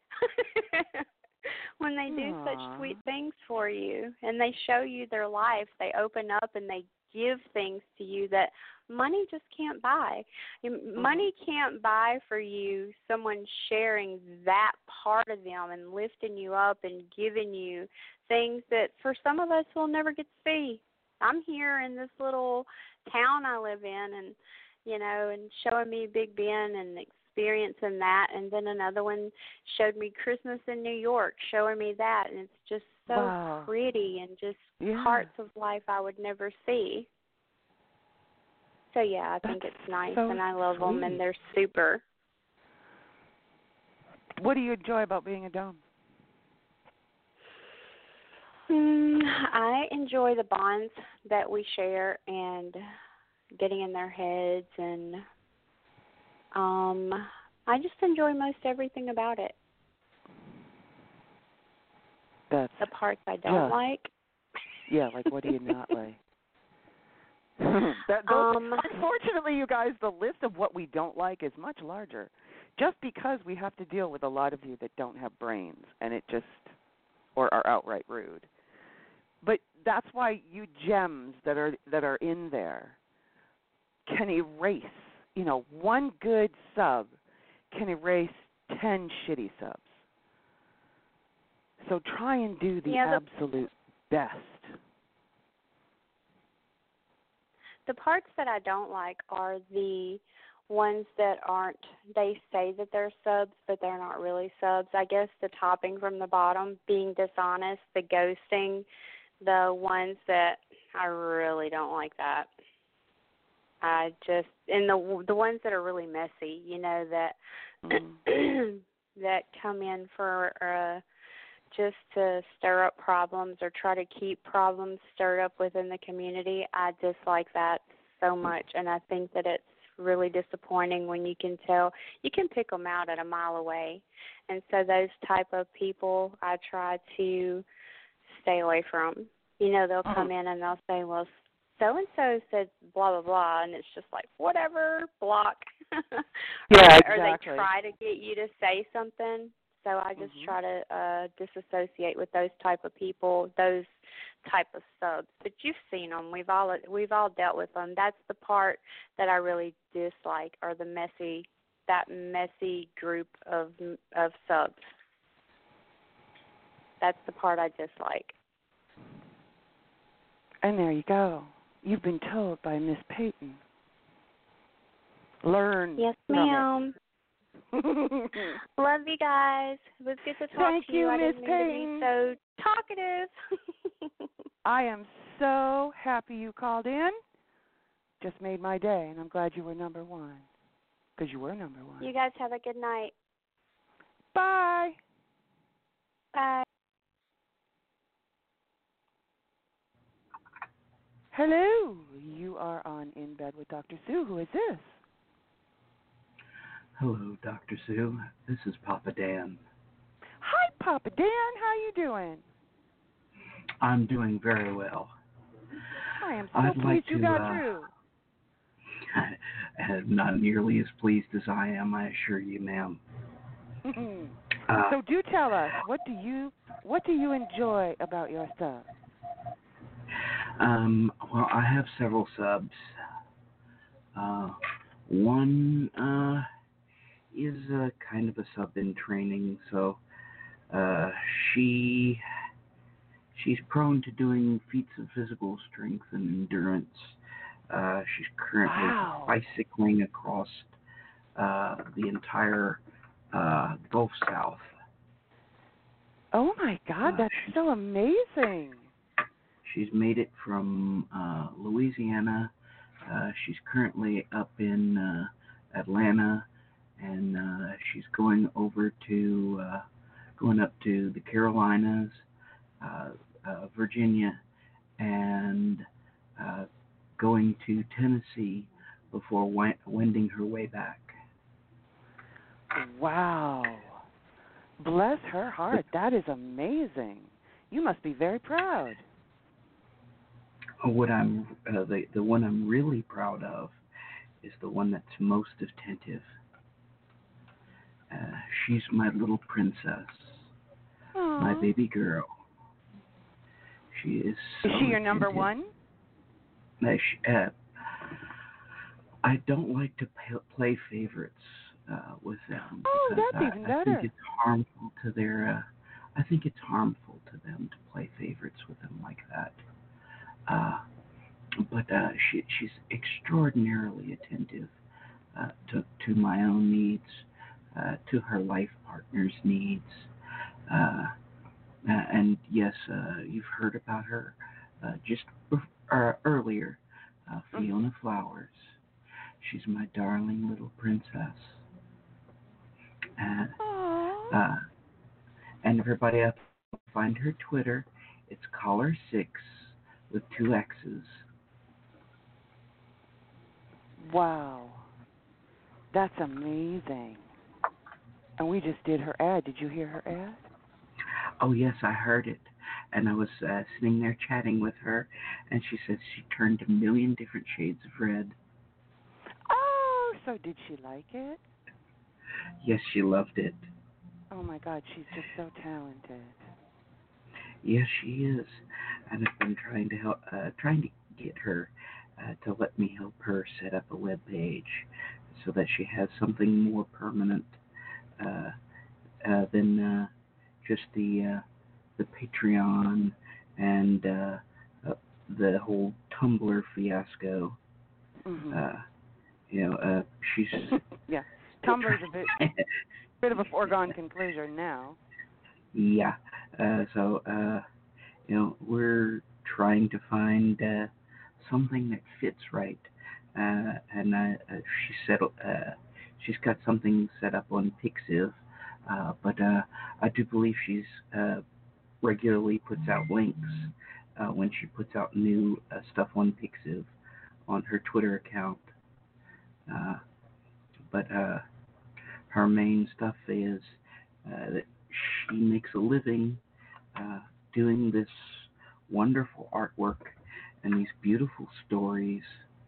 When they do such sweet things for you and they show you their life, they open up and they give things to you that money just can't buy. Money can't buy for you someone sharing that part of them and lifting you up and giving you things that for some of us we'll never get to see. I'm here in this little town I live in, and and showing me Big Ben and experiencing that, and then another one showed me Christmas in New York, showing me that, and it's just so pretty and just parts of life I would never see. So yeah, I think it's nice, and I love them, and they're super. What do you enjoy about being a dom? I enjoy the bonds that we share and getting in their heads, and I just enjoy most everything about it. That's the parts I don't like. Yeah, like what do you not like? Unfortunately, you guys, the list of what we don't like is much larger, just because we have to deal with a lot of you that don't have brains, and it just, or are outright rude. But that's why you gems that are in there can erase. One good sub can erase 10 shitty subs. So try and do the absolute best. The parts that I don't like are the ones that aren't, they say that they're subs, but they're not really subs. I guess the topping from the bottom, being dishonest, the ghosting, the ones that I really don't like that. I just, and the ones that are really messy, that that come in for just to stir up problems or try to keep problems stirred up within the community. I dislike that so much, and I think that it's really disappointing when you can tell, you can pick them out at a mile away. And so those type of people I try to stay away from. You know, they'll come in and they'll say, well, so-and-so said blah, blah, blah, and it's just like, whatever, block. Yeah, Or they exactly. try to get you to say something. So I just try to disassociate with those type of people, those type of subs. But you've seen them. We've all dealt with them. That's the part that I really dislike, or that messy group of subs. That's the part I dislike. And there you go. You've been told by Miss Peyton. Learn. Yes, ma'am. Love you guys. It was good to talk to you. I didn't mean to be so talkative. I am so happy you called in. Just made my day, and I'm glad you were number one. Because you were number one. You guys have a good night. Bye. Bye. Hello. You are on In Bed with Dr. Sue. Who is this? Hello, Dr. Sue. This is Papa Dan. Hi, Papa Dan. How you doing? I'm doing very well. I am so pleased you got through. Not nearly as pleased as I am, I assure you, ma'am. So do tell us, what do you enjoy about your sub? Well, I have several subs. One is kind of a sub in training, so she's prone to doing feats of physical strength and endurance. She's currently bicycling across the entire Gulf South. Oh my God, that's so amazing. She's made it from Louisiana. She's currently up in Atlanta, and she's going up to the Carolinas, Virginia, and going to Tennessee before wending her way back. Wow. Bless her heart. That is amazing. You must be very proud. What I'm the one I'm really proud of is the one that's most attentive. She's my little princess, my baby girl. She is. So is she your attentive. number one? I don't like to play favorites with them. Oh, that's even better. I think it's harmful to their. I think it's harmful to them to play favorites with them like that. But she's extraordinarily attentive to my own needs, to her life partner's needs. And yes, you've heard about her just earlier, Fiona Flowers. She's my darling little princess. And everybody up, find her Twitter. It's Caller6 with 2 X's. Wow. That's amazing. And we just did her ad. Did you hear her ad? Oh, yes, I heard it. And I was sitting there chatting with her, and she said she turned a million different shades of red. Oh, so did she like it? Yes, she loved it. Oh, my God, she's just so talented. Yes, she is. And I've been trying to get her to let me help her set up a web page so that she has something more permanent than just the Patreon and the whole Tumblr fiasco. Mm-hmm. She's yeah. Tumblr's a bit of a foregone conclusion now. Yeah. So we're trying to find something that fits right. And she said she's got something set up on Pixiv, but I do believe she's regularly puts out links when she puts out new stuff on Pixiv on her Twitter account. But her main stuff is that she makes a living doing this wonderful artwork and these beautiful stories,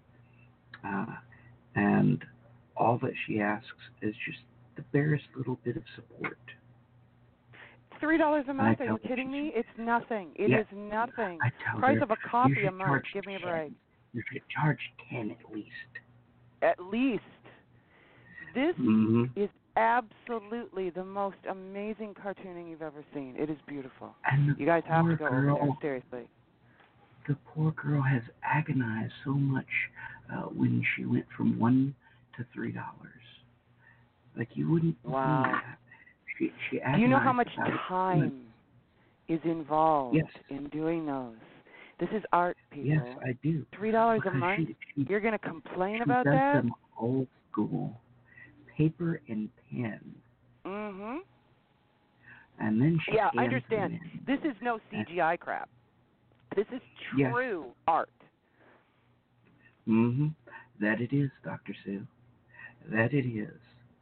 and all that she asks is just the barest little bit of support. $3 a month? Are you kidding me? It's nothing. It is nothing. Price of a coffee a month. Give me a break. You should charge 10 at least. At least. This is absolutely the most amazing cartooning you've ever seen. It is beautiful. And you guys have to go over there, seriously. The poor girl has agonized so much when she went from $1 to $3. Like, you wouldn't believe that. She agonized. You know how much time is involved in doing those? This is art, people. Yes, I do. $3 a month? You're going to complain about that? She does them old school. Paper and pen. Mm-hmm. And then she I understand. This is no CGI crap. This is true art. Mm-hmm. That it is, Dr. Sue. That it is.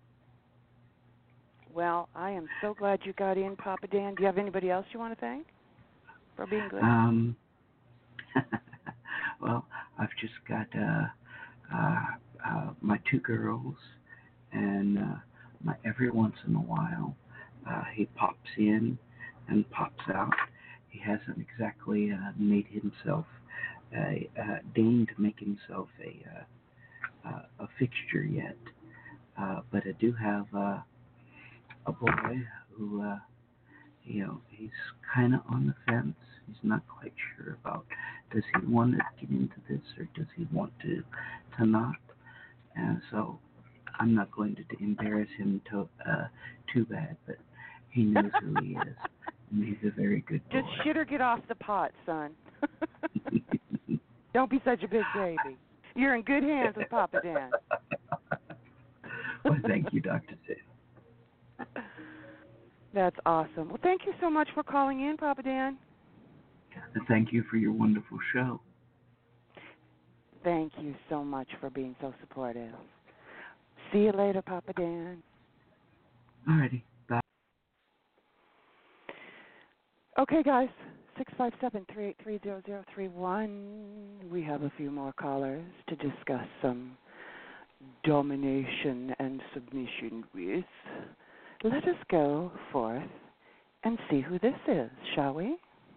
Well, I am so glad you got in, Papa Dan. Do you have anybody else you want to thank for being good? Well, I've just got my two girls, and every once in a while he pops in and pops out. He hasn't exactly made himself deigned to make himself a fixture yet, but I do have a boy who he's kind of on the fence. He's not quite sure about, does he want to get into this or does he want to not, and so I'm not going to embarrass him too bad, but he knows who he is, and he's a very good boy. Just shit or get off the pot, son. Don't be such a big baby. You're in good hands with Papa Dan. Well, thank you, Dr. Sue. That's awesome. Well, thank you so much for calling in, Papa Dan. And thank you for your wonderful show. Thank you so much for being so supportive. See you later, Papa Dan. Alrighty. Bye. Okay, guys. 657-383-0031. We have a few more callers to discuss some domination and submission with. Let us go forth and see who this is, shall we?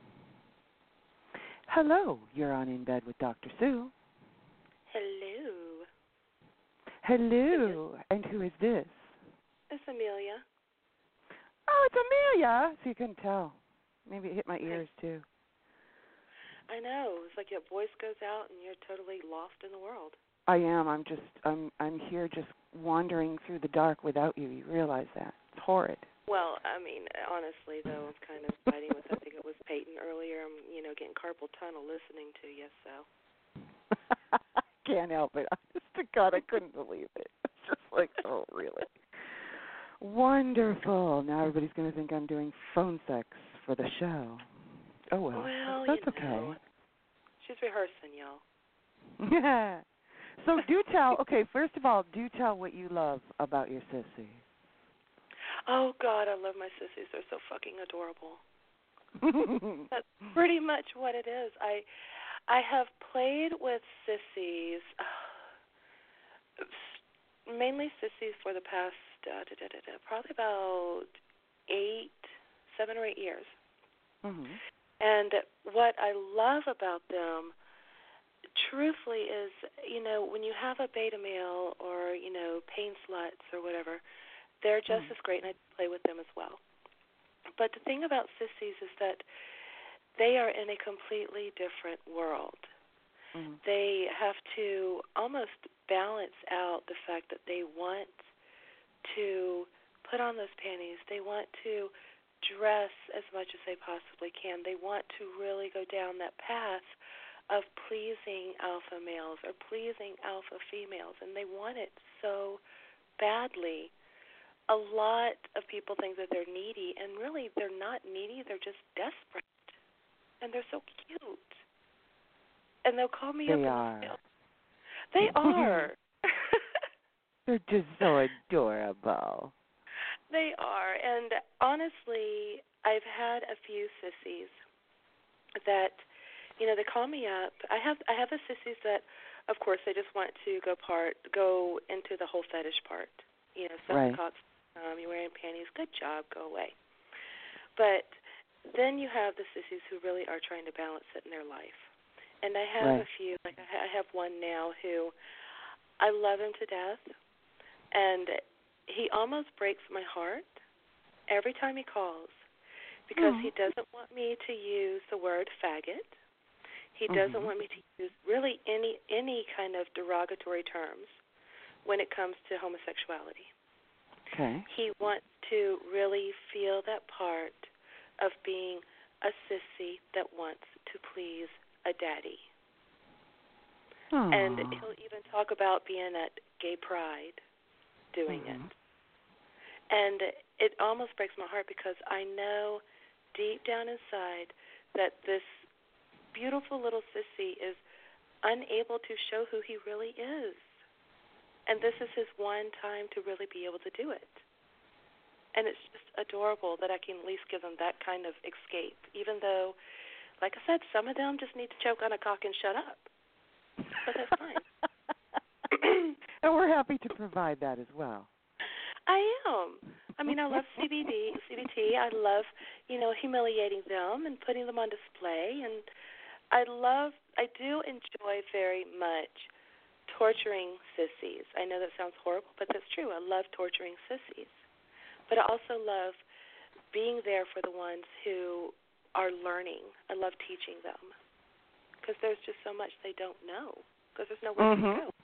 Hello, you're on In Bed with Dr. Sue. Hello. Hello, and who is this? It's Amelia. Oh, it's Amelia. So you couldn't tell. Maybe it hit my ears, too. I know. It's like your voice goes out and you're totally lost in the world. I am. I'm here just wandering through the dark without you. You realize that. It's horrid. Well, I mean, honestly, though, I'm kind of fighting with, I think it was Peyton earlier. I'm, getting carpal tunnel listening to you, so. Can't help it. Honest to God, I couldn't believe it. It's just like, oh, really? Wonderful. Now everybody's going to think I'm doing phone sex for the show. Oh, well that's okay. She's rehearsing, y'all. Yeah. So do tell, first of all, do tell what you love about your sissies. Oh, God, I love my sissies. They're so fucking adorable. That's pretty much what it is. I have played with sissies, mainly sissies for the past, probably about 7 or 8 years. Mm-hmm. And what I love about them, truthfully, is, when you have a beta male or, pain sluts or whatever, they're just as great, and I play with them as well. But the thing about sissies is that they are in a completely different world. Mm-hmm. They have to almost balance out the fact that they want to put on those panties. They want to dress as much as they possibly can. They want to really go down that path of pleasing alpha males or pleasing alpha females, and they want it so badly. a lot of people think that they're needy, and really they're not needy. They're just desperate, and they're so cute. And they'll call me up. They are. They're just so adorable. They are, and honestly, I've had a few sissies that, you know, they call me up. I have the sissies that, of course, they just want to go into the whole fetish part. You know, suck the cock, you're wearing panties, good job, go away. But then you have the sissies who really are trying to balance it in their life. And I have a few, like I have one now who I love him to death, and he almost breaks my heart every time he calls because he doesn't want me to use the word faggot. He doesn't want me to use really any kind of derogatory terms when it comes to homosexuality. Okay. He wants to really feel that part of being a sissy that wants to please a daddy. Aww. And he'll even talk about being at gay pride doing it. And it almost breaks my heart because I know deep down inside that this beautiful little sissy is unable to show who he really is. And this is his one time to really be able to do it. And it's just adorable that I can at least give them that kind of escape, even though, like I said, some of them just need to choke on a cock and shut up. But that's fine. And we're happy to provide that as well. I am. I mean, I love CBT. I love, you know, humiliating them and putting them on display. And I do enjoy very much torturing sissies. I know that sounds horrible, but that's true. I love torturing sissies. But I also love being there for the ones who are learning. I love teaching them because there's just so much they don't know because there's nowhere to go.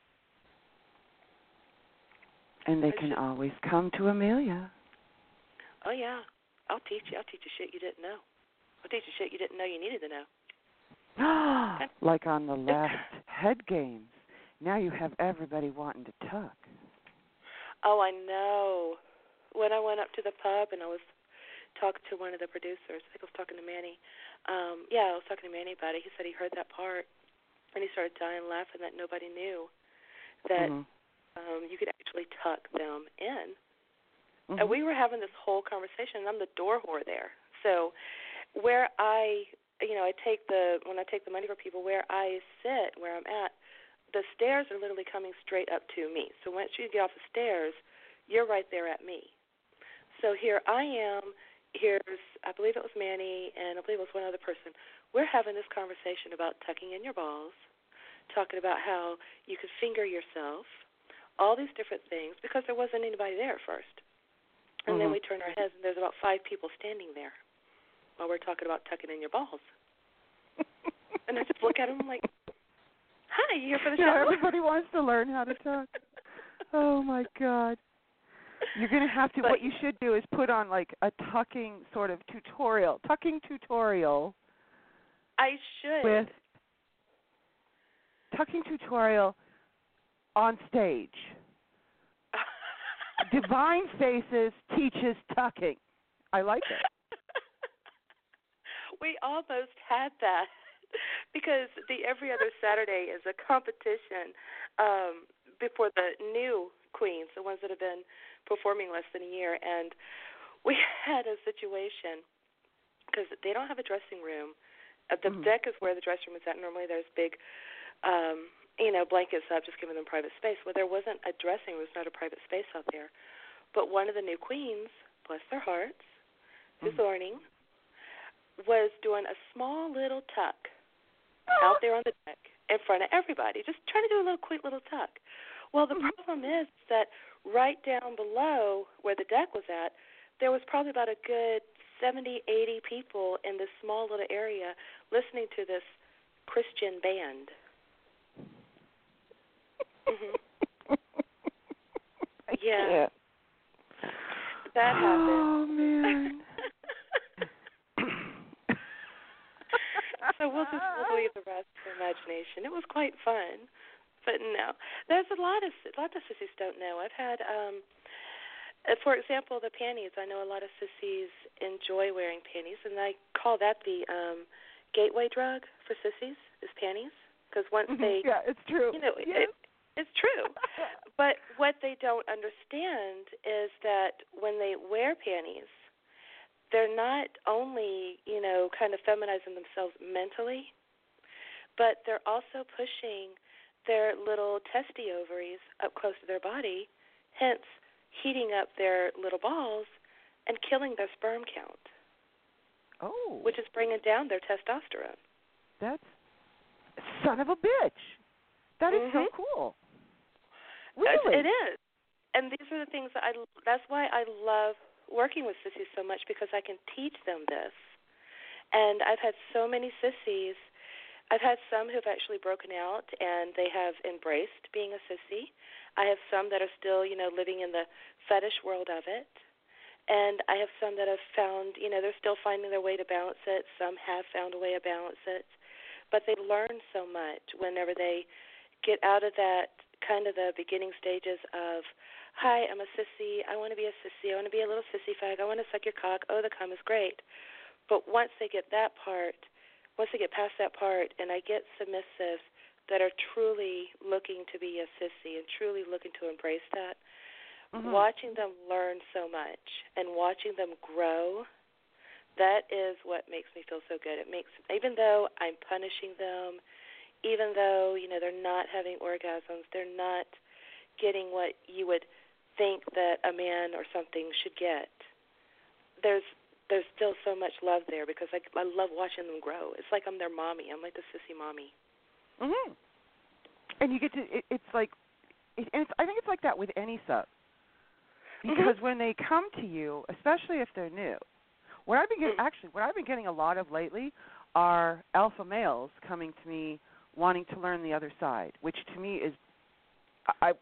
And they can always come to Amelia. Oh, yeah. I'll teach you. I'll teach you shit you didn't know. I'll teach you shit you didn't know you needed to know. Like on the last head games. Now you have everybody wanting to tuck. Oh, I know. When I went up to the pub and I was talking to one of the producers, I think I was talking to Manny. I was talking to Manny about it. He said he heard that part, and he started dying laughing that nobody knew that you could actually tuck them in. And we were having this whole conversation, and I'm the door whore there. So where when I take the money for people, where I sit, where I'm at, the stairs are literally coming straight up to me. So once you get off the stairs, you're right there at me. So here I am. Here's, I believe it was Manny, and I believe it was one other person. We're having this conversation about tucking in your balls, talking about how you could finger yourself, all these different things, because there wasn't anybody there at first. And then we turn our heads, and there's about 5 people standing there while we're talking about tucking in your balls. And I just look at them like, hi, you here for the show? Everybody wants to learn how to tuck. Oh, my God. You're going to have to, what you should do is put on like a tucking sort of tutorial. I should. With tucking tutorial on stage. Divine Faces teaches tucking. I like it. We almost had that because the every other Saturday is a competition before the new queens, the ones that have been performing less than a year, and we had a situation because they don't have a dressing room. The deck is where the dressing room is at. Normally there's big, blankets up, just giving them private space. Well, there wasn't a dressing room. There's not a private space out there. But one of the new queens, bless their hearts, who's learning, was doing a small little tuck out there on the deck in front of everybody, just trying to do a quick little tuck. Well, the problem is that right down below where the deck was at, there was probably about a good 70, 80 people in this small little area listening to this Christian band. Yeah. That happened. Oh, man. So we'll leave the rest to imagination. It was quite fun. But no, there's a lot of sissies don't know. I've had, For example, the panties. I know a lot of sissies enjoy wearing panties, and I call that the gateway drug for sissies is panties. Because once they, yeah, it's true. You know, yes. It's true. But what they don't understand is that when they wear panties, they're not only, you know, kind of feminizing themselves mentally, but they're also pushing their little testy ovaries up close to their body, hence heating up their little balls and killing their sperm count. Oh. Which is bringing down their testosterone. That's son of a bitch. That is so cool. Really? It is. And these are the things that that's why I love working with sissies so much, because I can teach them this. And I've had so many sissies. I've had some who've actually broken out and they have embraced being a sissy. I have some that are still, you know, living in the fetish world of it. And I have some that have found, you know, they're still finding their way to balance it. Some have found a way to balance it. But they learn so much whenever they get out of that kind of the beginning stages of, hi, I'm a sissy, I want to be a sissy, I want to be a little sissy fag, I want to suck your cock, oh, the cum is great. But once they get that part, once they get past that part, and I get submissives that are truly looking to be a sissy and truly looking to embrace that, watching them learn so much and watching them grow, that is what makes me feel so good. It makes, even though I'm punishing them, even though, you know, they're not having orgasms, they're not getting what you would think that a man or something should get, there's still so much love there, because I love watching them grow. It's like I'm their mommy. I'm like the sissy mommy. And you get to, it's like, I think it's like that with any sub. Because when they come to you, especially if they're new, what I've been getting a lot of lately are alpha males coming to me wanting to learn the other side, which to me is, I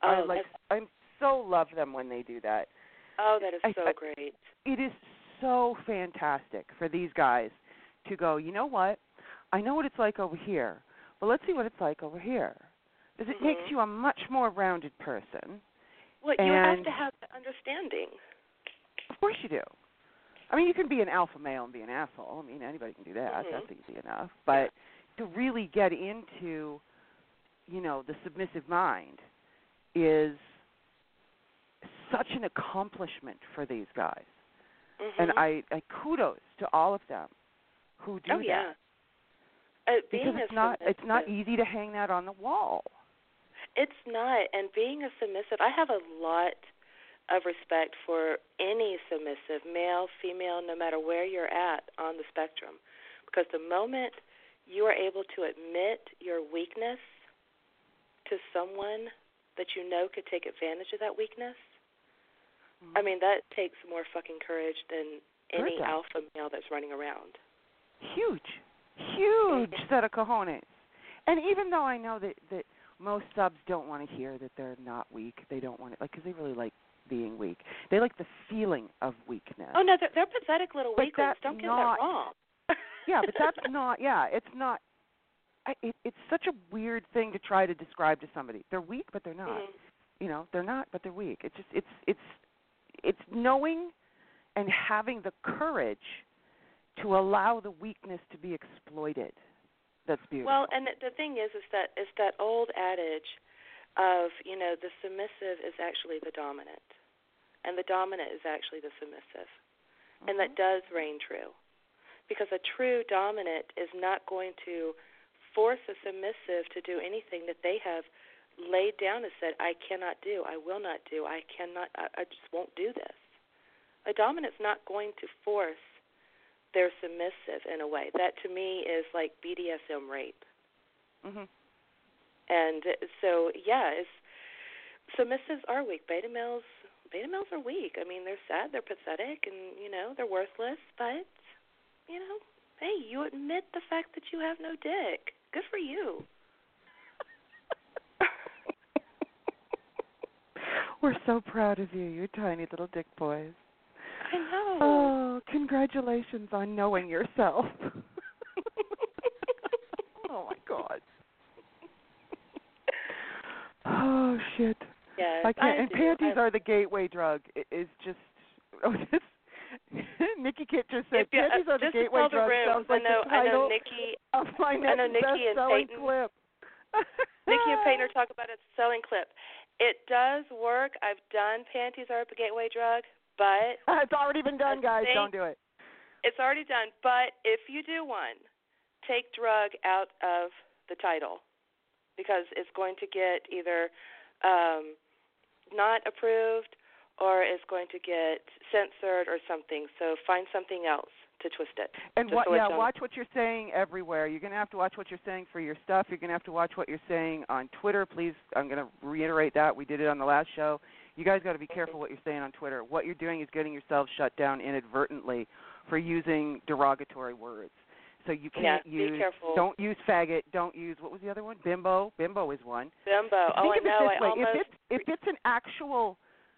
so love them when they do that. Oh, that is so great. It is so fantastic for these guys to go, you know what? I know what it's like over here, but let's see what it's like over here. Because it makes you a much more rounded person. Well, you have to have the understanding. Of course you do. I mean, you can be an alpha male and be an asshole. I mean, anybody can do that. That's easy enough. But to really get into, you know, the submissive mind is such an accomplishment for these guys. And I kudos to all of them who do that. Because it's not easy to hang that on the wall. It's not. And being a submissive, I have a lot of respect for any submissive, male, female, no matter where you're at on the spectrum. Because the moment you are able to admit your weakness to someone that you know could take advantage of that weakness, I mean, that takes more fucking courage than any alpha male that's running around. Huge set of cojones. And even though I know that most subs don't want to hear that they're not weak, they don't want it, like, because they really like being weak. They like the feeling of weakness. Oh, no, they're pathetic little weaklings. Don't get that wrong. Yeah, but that's not, it's not, it's such a weird thing to try to describe to somebody. They're weak, but they're not. You know, they're not, but they're weak. It's just, it's knowing and having the courage to allow the weakness to be exploited. That's beautiful. Well, and the thing is that old adage of, you know, the submissive is actually the dominant, and the dominant is actually the submissive. And that does reign true, because a true dominant is not going to force a submissive to do anything that they have laid down and said, I cannot do, I will not do, I cannot, I just won't do this. A dominant's not going to force their submissive in a way. That to me is like BDSM rape. And so, submissives are weak. Beta males are weak. I mean, they're sad, they're pathetic, and, you know, they're worthless. But, you know, hey, you admit the fact that you have no dick. Good for you. We're so proud of you, you tiny little dick boys. I know. Oh, congratulations on knowing yourself. Oh, my God. Oh, shit. Yes, I can't. And do. panties are the gateway drug. It is just. Oh, this, Nikki Kit just said panties are the just gateway to tell drug. the room, Sounds like I know the title Nikki. of my next Nikki and best-selling Peyton. clip. Nikki and Peyton are talking about its selling clip. It does work. I've done panties are a gateway drug, but it's already been done, guys. Don't do it. It's already done. But if you do one, take drug out of the title because it's going to get either not approved or it's going to get censored or something. So find something else to twist it. And watch what you're saying everywhere. You're going to have to watch what you're saying for your stuff. You're going to have to watch what you're saying on Twitter. Please, I'm going to reiterate that. We did it on the last show. You guys got to be careful what you're saying on Twitter. What you're doing is getting yourself shut down inadvertently for using derogatory words. So you can't use. Be careful. Don't use faggot. Don't use, what was the other one? Bimbo. Bimbo is one. Bimbo. Think of it no, this way. I almost. If it's an actual,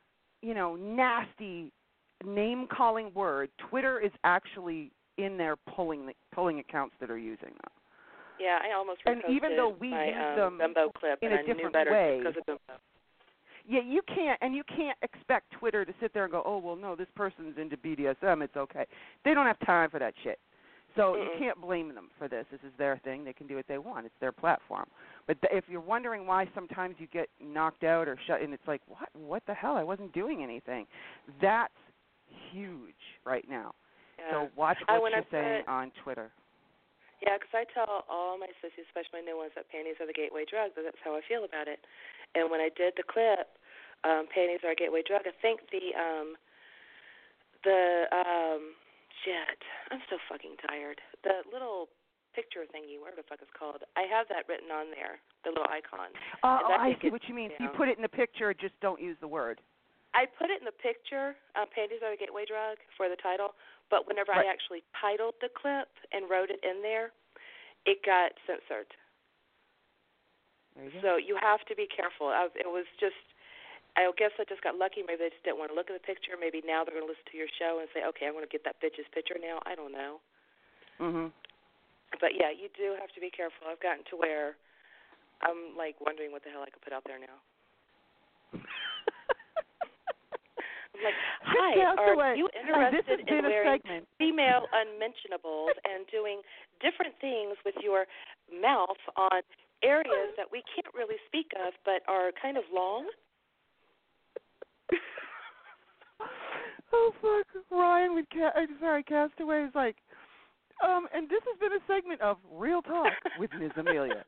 nasty name-calling word, Twitter is actually in there pulling accounts that are using them. Yeah, I almost reposted and even though we my use them Bimbo clip in and a I knew different better way, because of Bimbo. Yeah, you can't expect Twitter to sit there and go, oh, well, no, this person's into BDSM, it's okay. They don't have time for that shit. So you can't blame them for this. This is their thing. They can do what they want. It's their platform. But if you're wondering why sometimes you get knocked out or shut, and it's like, what the hell? I wasn't doing anything. That's huge right now. Yeah. So watch what you're saying on Twitter. Yeah, because I tell all my sissies, especially my new ones, that panties are the gateway drug. But that's how I feel about it. And when I did the clip, panties are a gateway drug, I think shit, I'm so fucking tired. The little picture thingy, whatever the fuck it's called, I have that written on there, the little icon. I see what you mean. You put it in the picture, just don't use the word. I put it in the picture, panties are a gateway drug, for the title, but whenever I actually titled the clip and wrote it in there, it got censored. So you have to be careful. It was just, I guess I just got lucky. Maybe they just didn't want to look at the picture. Maybe now they're going to listen to your show and say, okay, I'm going to get that bitch's picture now. I don't know. But, yeah, you do have to be careful. I've gotten to where I'm, wondering what the hell I could put out there now. I'm like, hi, are you interested in wearing female unmentionables and doing different things with your mouth on areas that we can't really speak of but are kind of long? Oh, fuck. Ryan with Castaway is like, and this has been a segment of Real Talk with Ms. Amelia.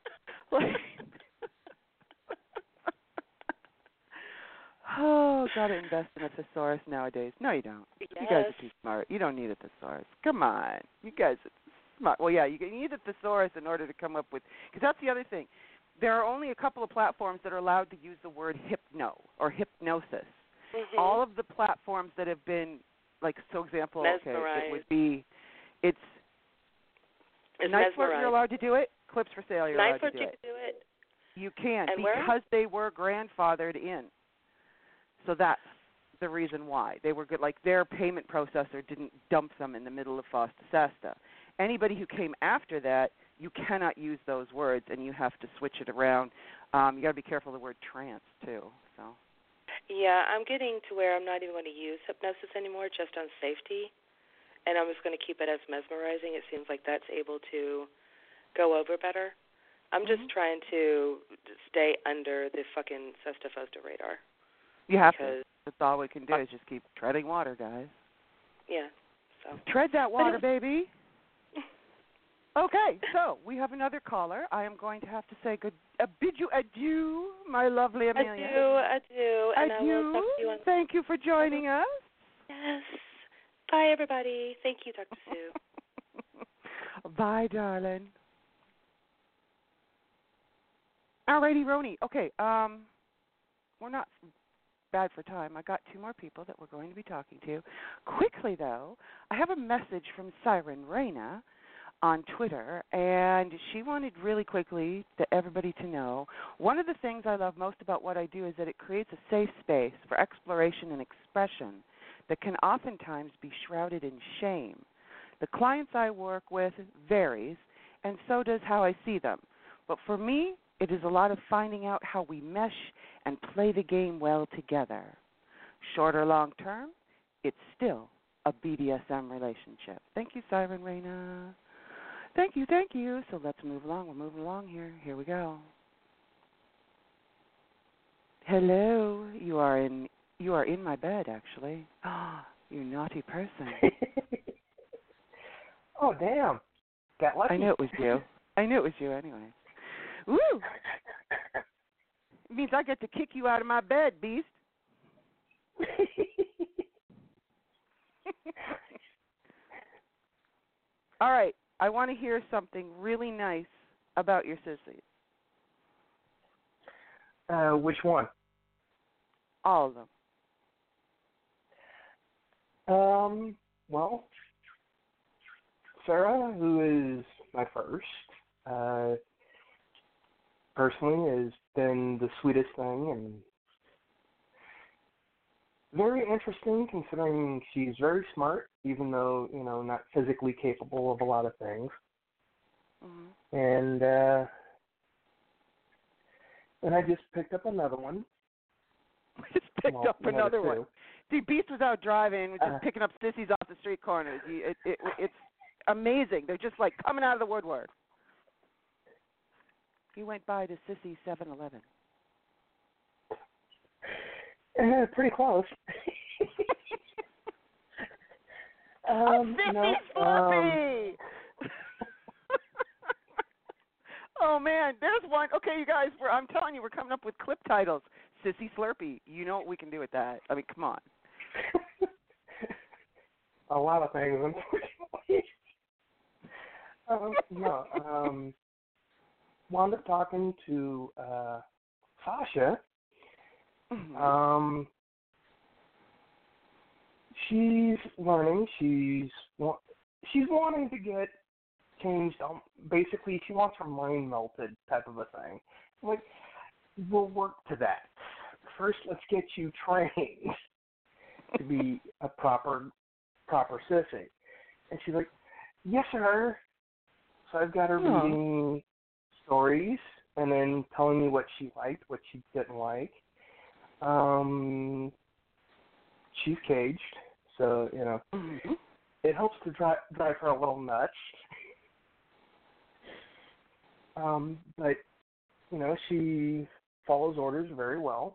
Oh, gotta invest in a thesaurus nowadays. No, you don't. Yes. You guys are too smart. You don't need a thesaurus. Come on. You guys are smart. Well, yeah, you need a thesaurus in order to come up with, because that's the other thing. There are only a couple of platforms that are allowed to use the word hypno or hypnosis. All of the platforms that have been, for example, Mesmerize. it would be, it's Mesmerize. You're allowed to do it. Clips for Sale, you're allowed to do it. You can do it. You can, and because they were grandfathered in. So that's the reason why. They were good. Their payment processor didn't dump them in the middle of FOSTA-SESTA. Anybody who came after that, you cannot use those words, and you have to switch it around. You got to be careful of the word trance, too. So. Yeah, I'm getting to where I'm not even going to use hypnosis anymore, just on safety, and I'm just going to keep it as mesmerizing. It seems like that's able to go over better. I'm just trying to stay under the fucking SESTA-FOSTA radar. You have to. That's all we can do is just keep treading water, guys. Yeah. So. Tread that water, baby. Okay, so we have another caller. I am going to have to say bid you adieu, my lovely Amelia. Adieu. And I will talk to you on. Thank you for joining us. Yes. Bye, everybody. Thank you, Dr. Sue. Bye, darling. Alrighty, Roni. Okay, we're not bad for time. I got two more people that we're going to be talking to. Quickly, though, I have a message from Siren Reina on Twitter, and she wanted really quickly everybody to know, one of the things I love most about what I do is that it creates a safe space for exploration and expression that can oftentimes be shrouded in shame. The clients I work with varies, and so does how I see them. But for me, It is a lot of finding out how we mesh and play the game well together. Short or long term, it's still a BDSM relationship. Thank you, Siren Raina. Thank you, thank you. So let's move along. We're moving along here. Here we go. Hello. You are in my bed, actually. You naughty person. Oh, damn. Got lucky. I knew it was you. Anyway. Woo! It means I get to kick you out of my bed, beast. All right. I want to hear something really nice about your sissies. Which one? All of them. Well, Sarah, who is my first, personally has been the sweetest thing and very interesting considering she's very smart, even though, not physically capable of a lot of things. Mm-hmm. And I just picked up another one. Just picked up another one. See, Beast was out driving, was just picking up sissies off the street corners. It's amazing. They're just like coming out of the woodwork. He went by to Sissy 7-Eleven. Pretty close. Sissy Slurpee! Oh, man, there's one. Okay, you guys, I'm telling you, we're coming up with clip titles. Sissy Slurpee. You know what we can do with that. I mean, come on. A lot of things, unfortunately. Wound up talking to Sasha. Mm-hmm. She's learning. She's wanting to get changed. Basically, she wants her mind melted, type of a thing. Like, we'll work to that. First, let's get you trained to be a proper sissy. And she's like, yes, sir. So I've got her reading stories and then telling me what she liked, what she didn't like. She's caged, so, mm-hmm. It helps to drive her a little nuts. But, she follows orders very well.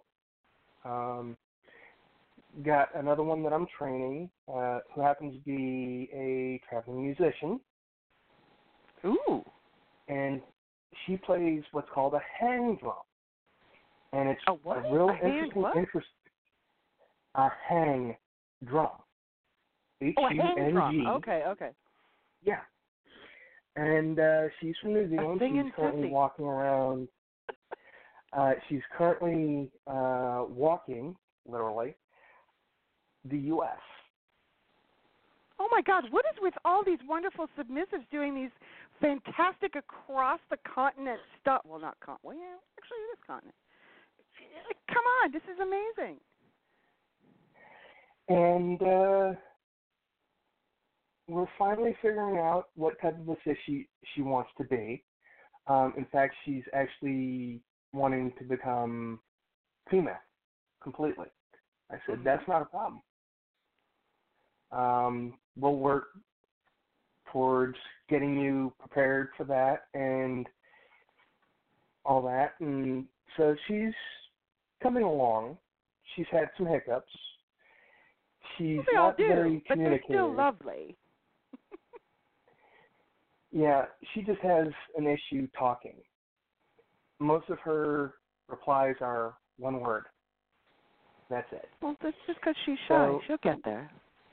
Got another one that I'm training, who happens to be a traveling musician. Ooh. And she plays what's called a hang drum. And it's a real interesting a hang drum. H-U-N-G. A hang drum. Okay. Yeah. And she's from New Zealand. She's currently walking around. She's currently walking, literally, the U.S. Oh, my God. What is with all these wonderful submissives doing these fantastic across-the-continent stuff? Well, not continent. Well, yeah, actually, it is continent. Come on. This is amazing. And we're finally figuring out what type of a sis she wants to be. In fact, she's actually wanting to become female completely. I said, that's not a problem. We'll work towards getting you prepared for that and all that. And so she's coming along. She's had some hiccups. She's not very communicative. But they're still lovely. Yeah, she just has an issue talking. Most of her replies are one word. That's it. Well, that's just because she's shy. So, she'll get there.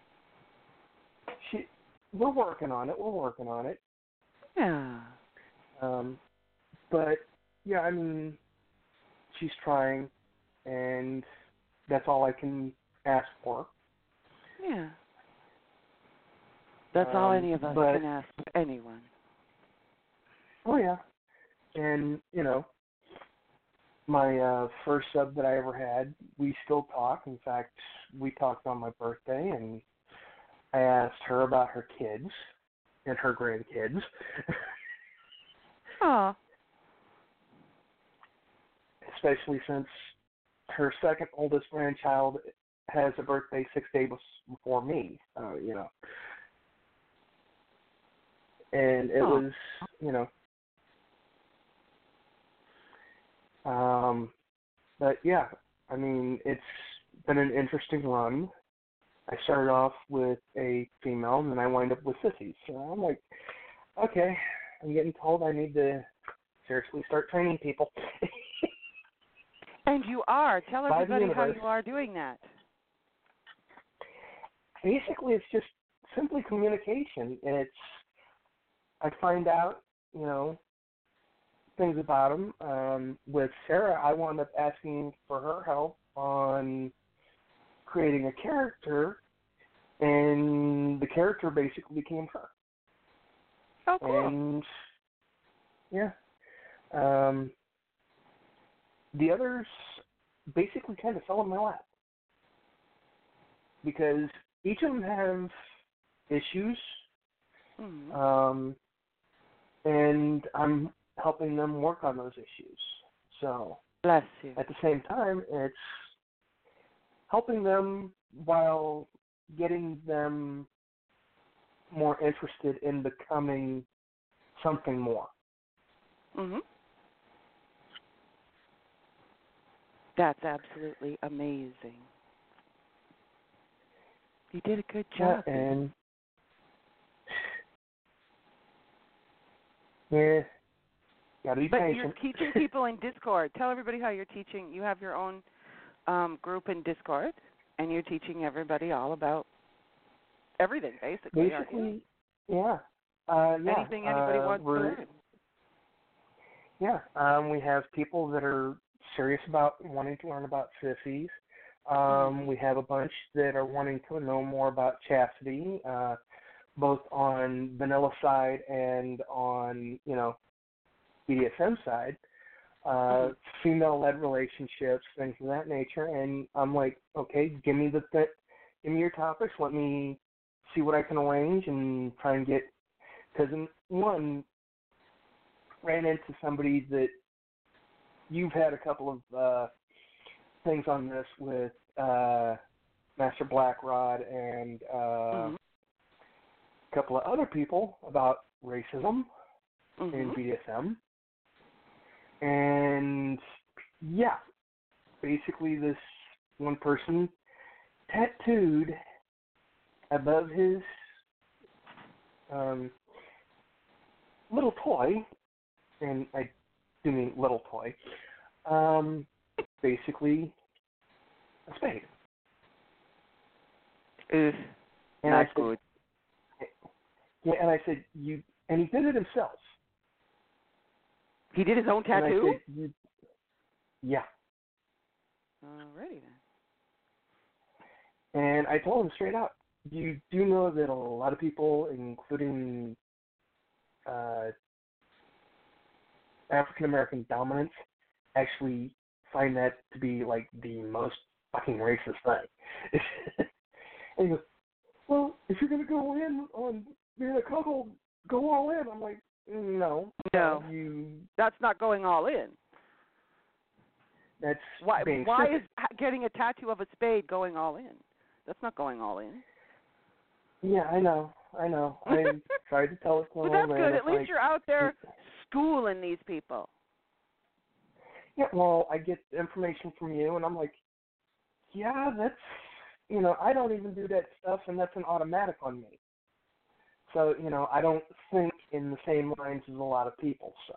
We're working on it. Yeah. But, yeah, I mean, she's trying, and that's all I can ask for. Yeah. That's all any of us can ask anyone. Oh, yeah. And, my first sub that I ever had, we still talk. In fact, we talked on my birthday, and I asked her about her kids and her grandkids. Aw. especially since her second oldest grandchild has a birthday 6 days before me, And it was, but yeah, I mean, it's been an interesting run. I started off with a female, and then I wind up with sissies. So I'm like, okay, I'm getting told I need to seriously start training people. And you are. Tell everybody how you are doing that. Basically, it's just simply communication. I find out, things about them. With Sarah, I wound up asking for her help on creating a character, and the character basically became her. Oh, cool. And, yeah. The others basically kind of fell in my lap because each of them have issues, and I'm helping them work on those issues. So, bless you. At the same time, it's helping them while getting them more interested in becoming something more. Mhm. That's absolutely amazing. You did a good job. Yeah, and yeah, gotta be patient. You're teaching people in Discord. Tell everybody how you're teaching. You have your own group in Discord, and you're teaching everybody all about everything, basically. Basically, yeah. Anything anybody wants to learn. Yeah, we have people that are serious about wanting to learn about sissies. We have a bunch that are wanting to know more about chastity, both on vanilla side and on, BDSM side. Female-led relationships, things of that nature. And I'm like, okay, give me your topics. Let me see what I can arrange and try and get. Because ran into somebody that you've had a couple of things on this with Master Blackrod and a couple of other people about racism in BDSM. And yeah, basically this one person tattooed above his little toy, and I do mean little toy, basically a spade. Not good. Yeah, and I said, and he did it himself. He did his own tattoo? And I said, yeah. Alrighty then. And I told him straight out, you do know that a lot of people, including African American dominants, actually find that to be like the most fucking racist thing. And he goes, well, if you're gonna go in on being a cuckold, go all in. I'm like, no. That's not going all in. That's why is getting a tattoo of a spade going all in? That's not going all in. Yeah, I know. I tried to tell it to him. But that's good. At least like, you're out there schooling these people. Yeah, well, I get information from you, and I'm like, yeah, that's, I don't even do that stuff, and that's an automatic on me. So, I don't think in the same lines as a lot of people, so.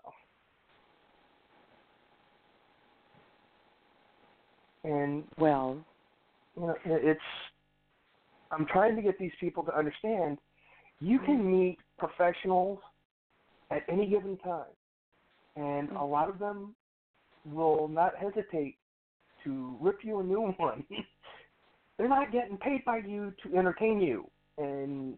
And, well, I'm trying to get these people to understand you can meet professionals at any given time, and a lot of them will not hesitate to rip you a new one. They're not getting paid by you to entertain you. And,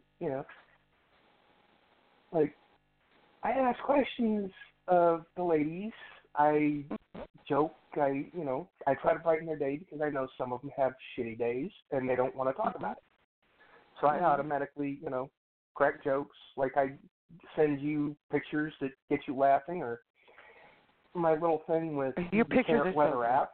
like, I ask questions of the ladies. I joke. I try to brighten their day because I know some of them have shitty days and they don't want to talk about it. So I automatically, crack jokes. Like I send you pictures that get you laughing, or my little thing with Your the pictures Carrot are Weather app.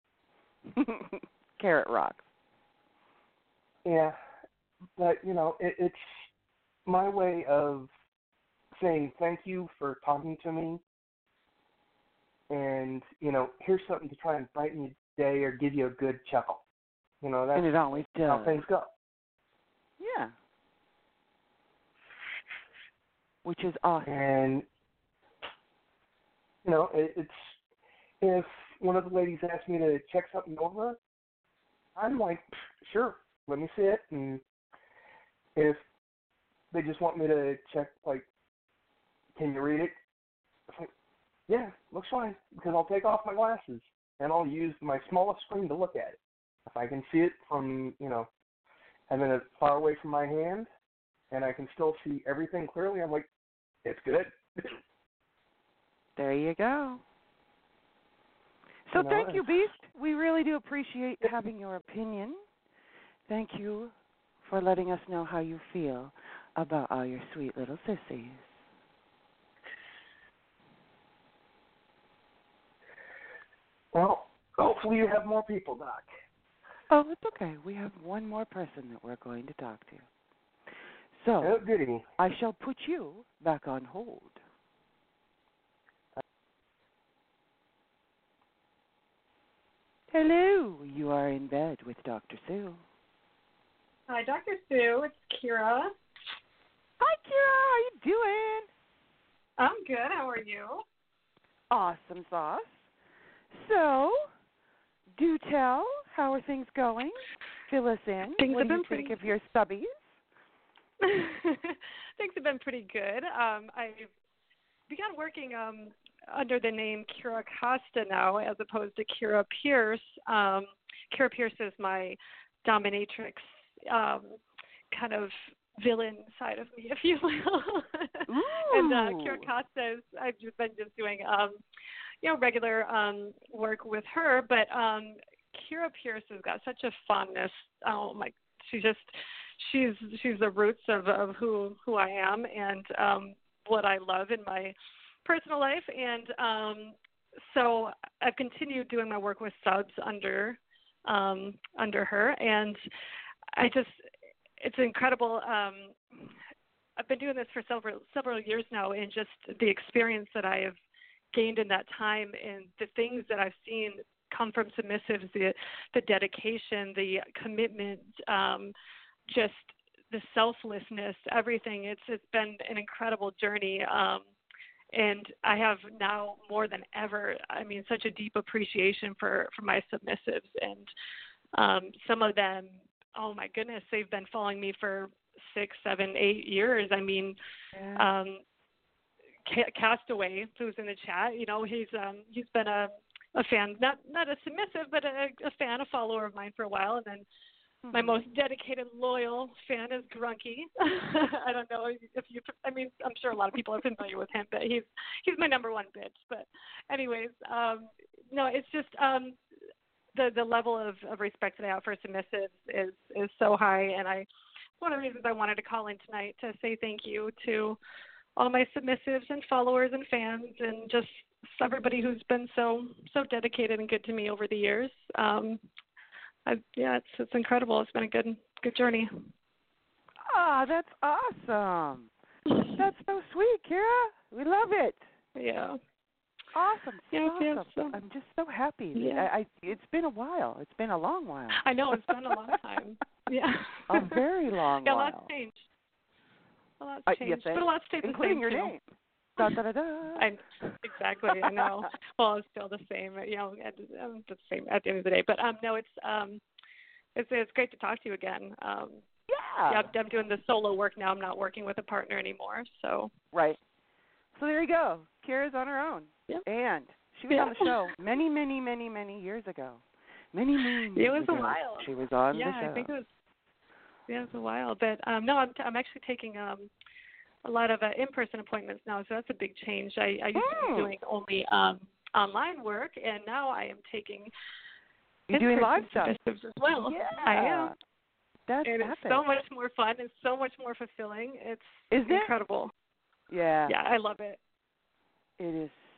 Carrot rocks. Yeah, but it's my way of saying thank you for talking to me, and here's something to try and brighten your day or give you a good chuckle. That's and it always does. how things go. Yeah. Which is awesome. And it's if one of the ladies asks me to check something over, I'm like, sure, let me see it. And if they just want me to check, like, can you read it? It's like, yeah, looks fine, because I'll take off my glasses and I'll use my smallest screen to look at it. If I can see it from, having it far away from my hand and I can still see everything clearly, I'm like, it's good. There you go. So thank you, Beast. We really do appreciate having your opinion. Thank you for letting us know how you feel about all your sweet little sissies. Well, hopefully you have more people, Doc. Oh, it's okay. We have one more person that we're going to talk to. So, oh, goody. I shall put you back on hold. Hello, you are in bed with Dr. Sue. Hi, Dr. Sue. It's Kira. Hi, Kira. How you doing? I'm good. How are you? Awesome sauce. So, do tell. How are things going? Fill us in. Things what have do been you think of your subbies? Things have been pretty good. I've begun working under the name Kira Costa now, as opposed to Kira Pierce. Kira Pierce is my dominatrix kind of villain side of me, if you will. And Kira Costa is, I've just been doing regular work with her, but Kira Pierce has got such a fondness. Oh my, she's the roots of who I am and what I love in my personal life, and so I've continued doing my work with subs under her, and it's incredible. I've been doing this for several years now, and just the experience that I have gained in that time, and the things that I've seen come from submissives, the dedication, the commitment, just the selflessness, everything. It's been an incredible journey. And I have now more than ever, such a deep appreciation for my submissives. And some of them, oh my goodness, they've been following me for 6, 7, 8 years. Castaway, who's in the chat, he's been a fan, not a submissive, but a fan, a follower of mine for a while. And then my most dedicated, loyal fan is Grunky. I don't know if you, I'm sure a lot of people are familiar with him, but he's my number one bitch. But anyways, no, it's just the level of respect that I have for submissives is so high. And one of the reasons I wanted to call in tonight to say thank you to all my submissives and followers and fans, and just everybody who's been so dedicated and good to me over the years. It's incredible. It's been a good journey. Ah, that's awesome. That's so sweet, Kira. We love it. Yeah. Awesome. Yeah, awesome. I'm just so happy. Yeah. It's been a while. It's been a long while. I know, it's been a long time. Yeah. A very long while. A lot's changed. A lot's changed. But a lot's stayed the including same, your too. name. Da, da, da, da. Exactly, I know. Well, it's still the same, the same at the end of the day. But no, it's great to talk to you again. I'm doing the solo work now. I'm not working with a partner anymore. So right. So there you go. Kira's on her own. Yep. And she was on the show many, many, many, many years ago. Many moons It was ago. a while. She was on the show. I think it was. Yeah, it was a while. But no, I'm actually taking a lot of in-person appointments now, so that's a big change. I used to be doing only online work, and now I am taking You're doing live stuff as well. Yeah, I am. That's and epic. It's so much more fun and so much more fulfilling. It's Isn't incredible. It? Yeah. Yeah, I love it. It is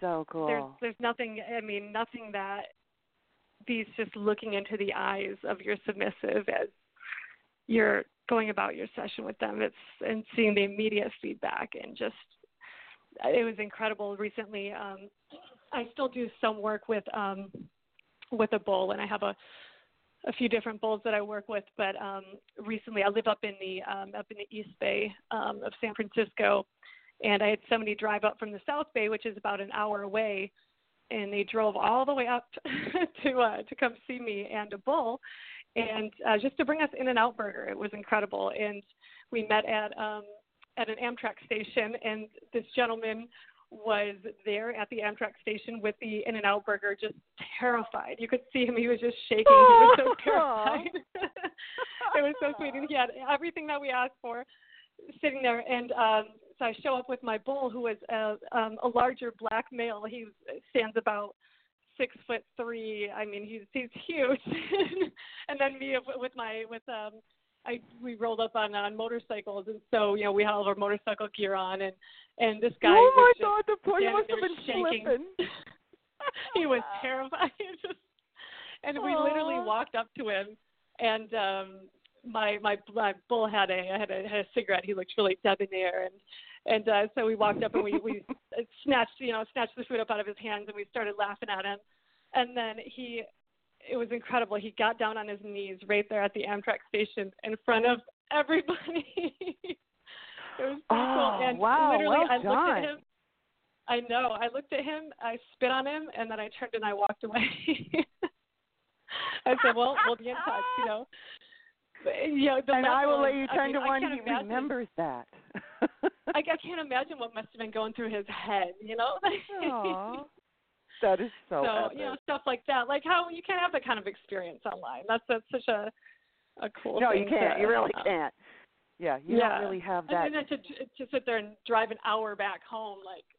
so cool. There's nothing. I mean, nothing that beats just looking into the eyes of your submissive as you're going about your session with them. And seeing the immediate feedback, and just it was incredible. Recently, I still do some work with a bull, and I have a few different bulls that I work with. But recently, I live up in the East Bay of San Francisco, and I had somebody drive up from the South Bay, which is about an hour away, and they drove all the way up to come see me and a bull, and just to bring us In-N-Out Burger. It was incredible, and we met at an Amtrak station, and this gentleman was there at the Amtrak station with the In-N-Out Burger, just terrified. You could see him; he was just shaking. He was so terrified. It was so sweet, and he had everything that we asked for, sitting there. And so I show up with my bull, who is a larger black male. He stands about 6'3". I mean, he's huge. And then me we rolled up on motorcycles, and so we had all our motorcycle gear on, and this guy. Oh my God, the poor he must have been shaking. slipping. He was terrified. And we literally walked up to him, and my bull had a cigarette. He looked really debonair, and so we walked up and we snatched the food up out of his hands, and we started laughing at him. And then it was incredible. He got down on his knees right there at the Amtrak station in front of everybody. It was so cool. And wow, literally, well I looked done. at him. I know. I looked at him. I spit on him, and then I turned and I walked away. I said, "Well, we'll be in touch," And I will let you 10 to 1. He imagine, remembers that. I can't imagine what must have been going through his head. Aww. That is so epic. Stuff like that. Like how you can't have that kind of experience online. That's such a cool thing. No, you can't. You really can't. Yeah, you don't really have that. And then to sit there and drive an hour back home,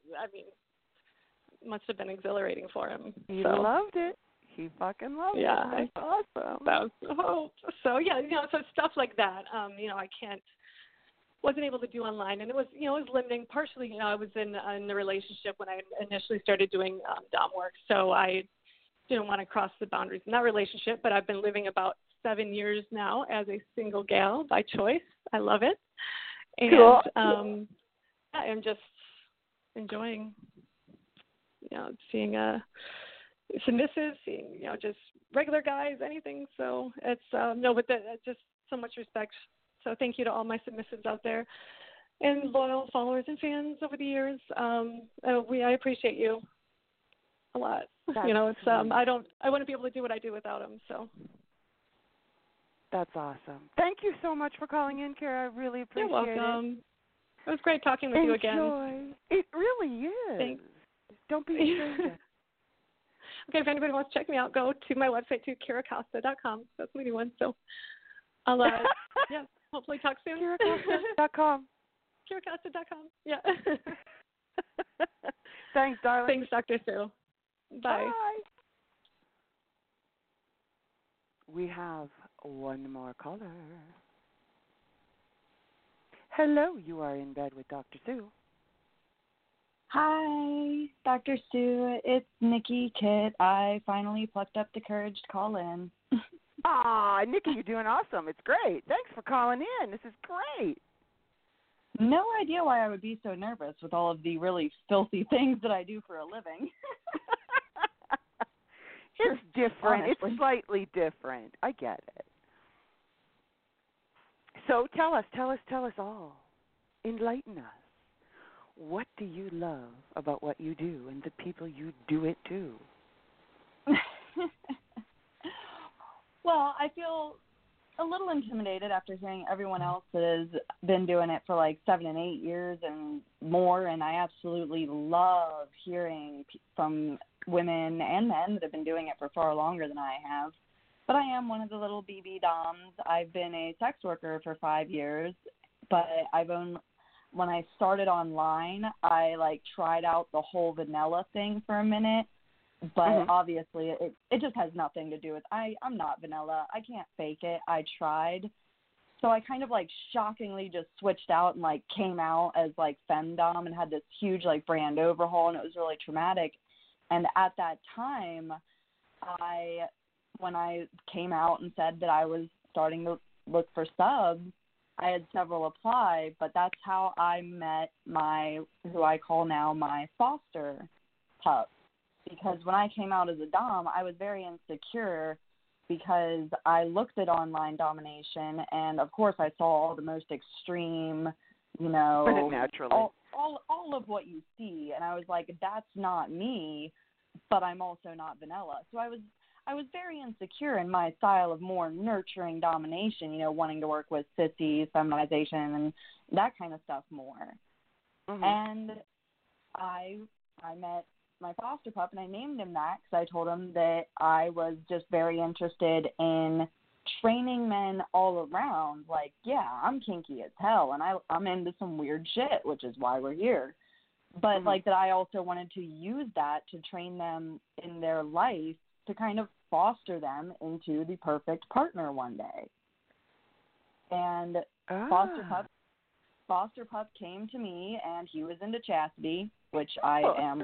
must have been exhilarating for him. He loved it. He fucking loved it. That's awesome. That was the hope. So so stuff like that. I wasn't able to do online, and it was limiting. Partially, I was in a relationship when I initially started doing dom work, so I didn't want to cross the boundaries in that relationship. But I've been living about 7 years now as a single gal by choice. I love it, and cool. I'm just enjoying, seeing submissives, seeing just regular guys, anything. So it's but just so much respect. So thank you to all my submissives out there, and loyal followers and fans over the years. I appreciate you a lot. It's I wouldn't be able to do what I do without them. So that's awesome. Thank you so much for calling in, Kara. I really appreciate it. You're welcome. It was great talking with you again. It really is. Thanks. Don't be a stranger. Okay, if anybody wants to check me out, go to my website too, KiraCosta.com. That's my new one. So I'll hopefully talk soon. KiraCosta.com. KiraCosta.com. Yeah. Thanks, darling. Thanks, Dr. Sue. Bye. We have one more caller. Hello, you are in bed with Dr. Sue. Hi, Dr. Sue. It's Nikki Kit. I finally plucked up the courage to call in. Nikki, you're doing awesome. It's great. Thanks for calling in. This is great. No idea why I would be so nervous with all of the really filthy things that I do for a living. It's different. Honestly. It's slightly different. I get it. So tell us all. Enlighten us. What do you love about what you do and the people you do it to? Well, I feel a little intimidated after hearing everyone else that has been doing it for 7 and 8 years and more, and I absolutely love hearing from women and men that have been doing it for far longer than I have. But I am one of the little BB doms. I've been a sex worker for 5 years, but when I started online, I tried out the whole vanilla thing for a minute. But obviously, it just has nothing to do with I'm not vanilla. I can't fake it. I tried, So I kind of like shockingly just switched out and like came out as like femdom and had this huge like brand overhaul, and it was really traumatic. And at that time, when I came out and said that I was starting to look for subs, I had several apply, but that's how I met who I call now my foster pup. Because when I came out as a dom, I was very insecure because I looked at online domination, and of course I saw all the most extreme, naturally, all of what you see, and I was like, that's not me, but I'm also not vanilla. So I was very insecure in my style of more nurturing domination, wanting to work with sissies, feminization, and that kind of stuff more. Mm-hmm. And I met my foster pup, and I named him that because I told him that I was just very interested in training men all around. Like, yeah, I'm kinky as hell, and I'm into some weird shit, which is why we're here. But, that I also wanted to use that to train them in their life to kind of foster them into the perfect partner one day. And Foster Pup came to me, and he was into chastity, which I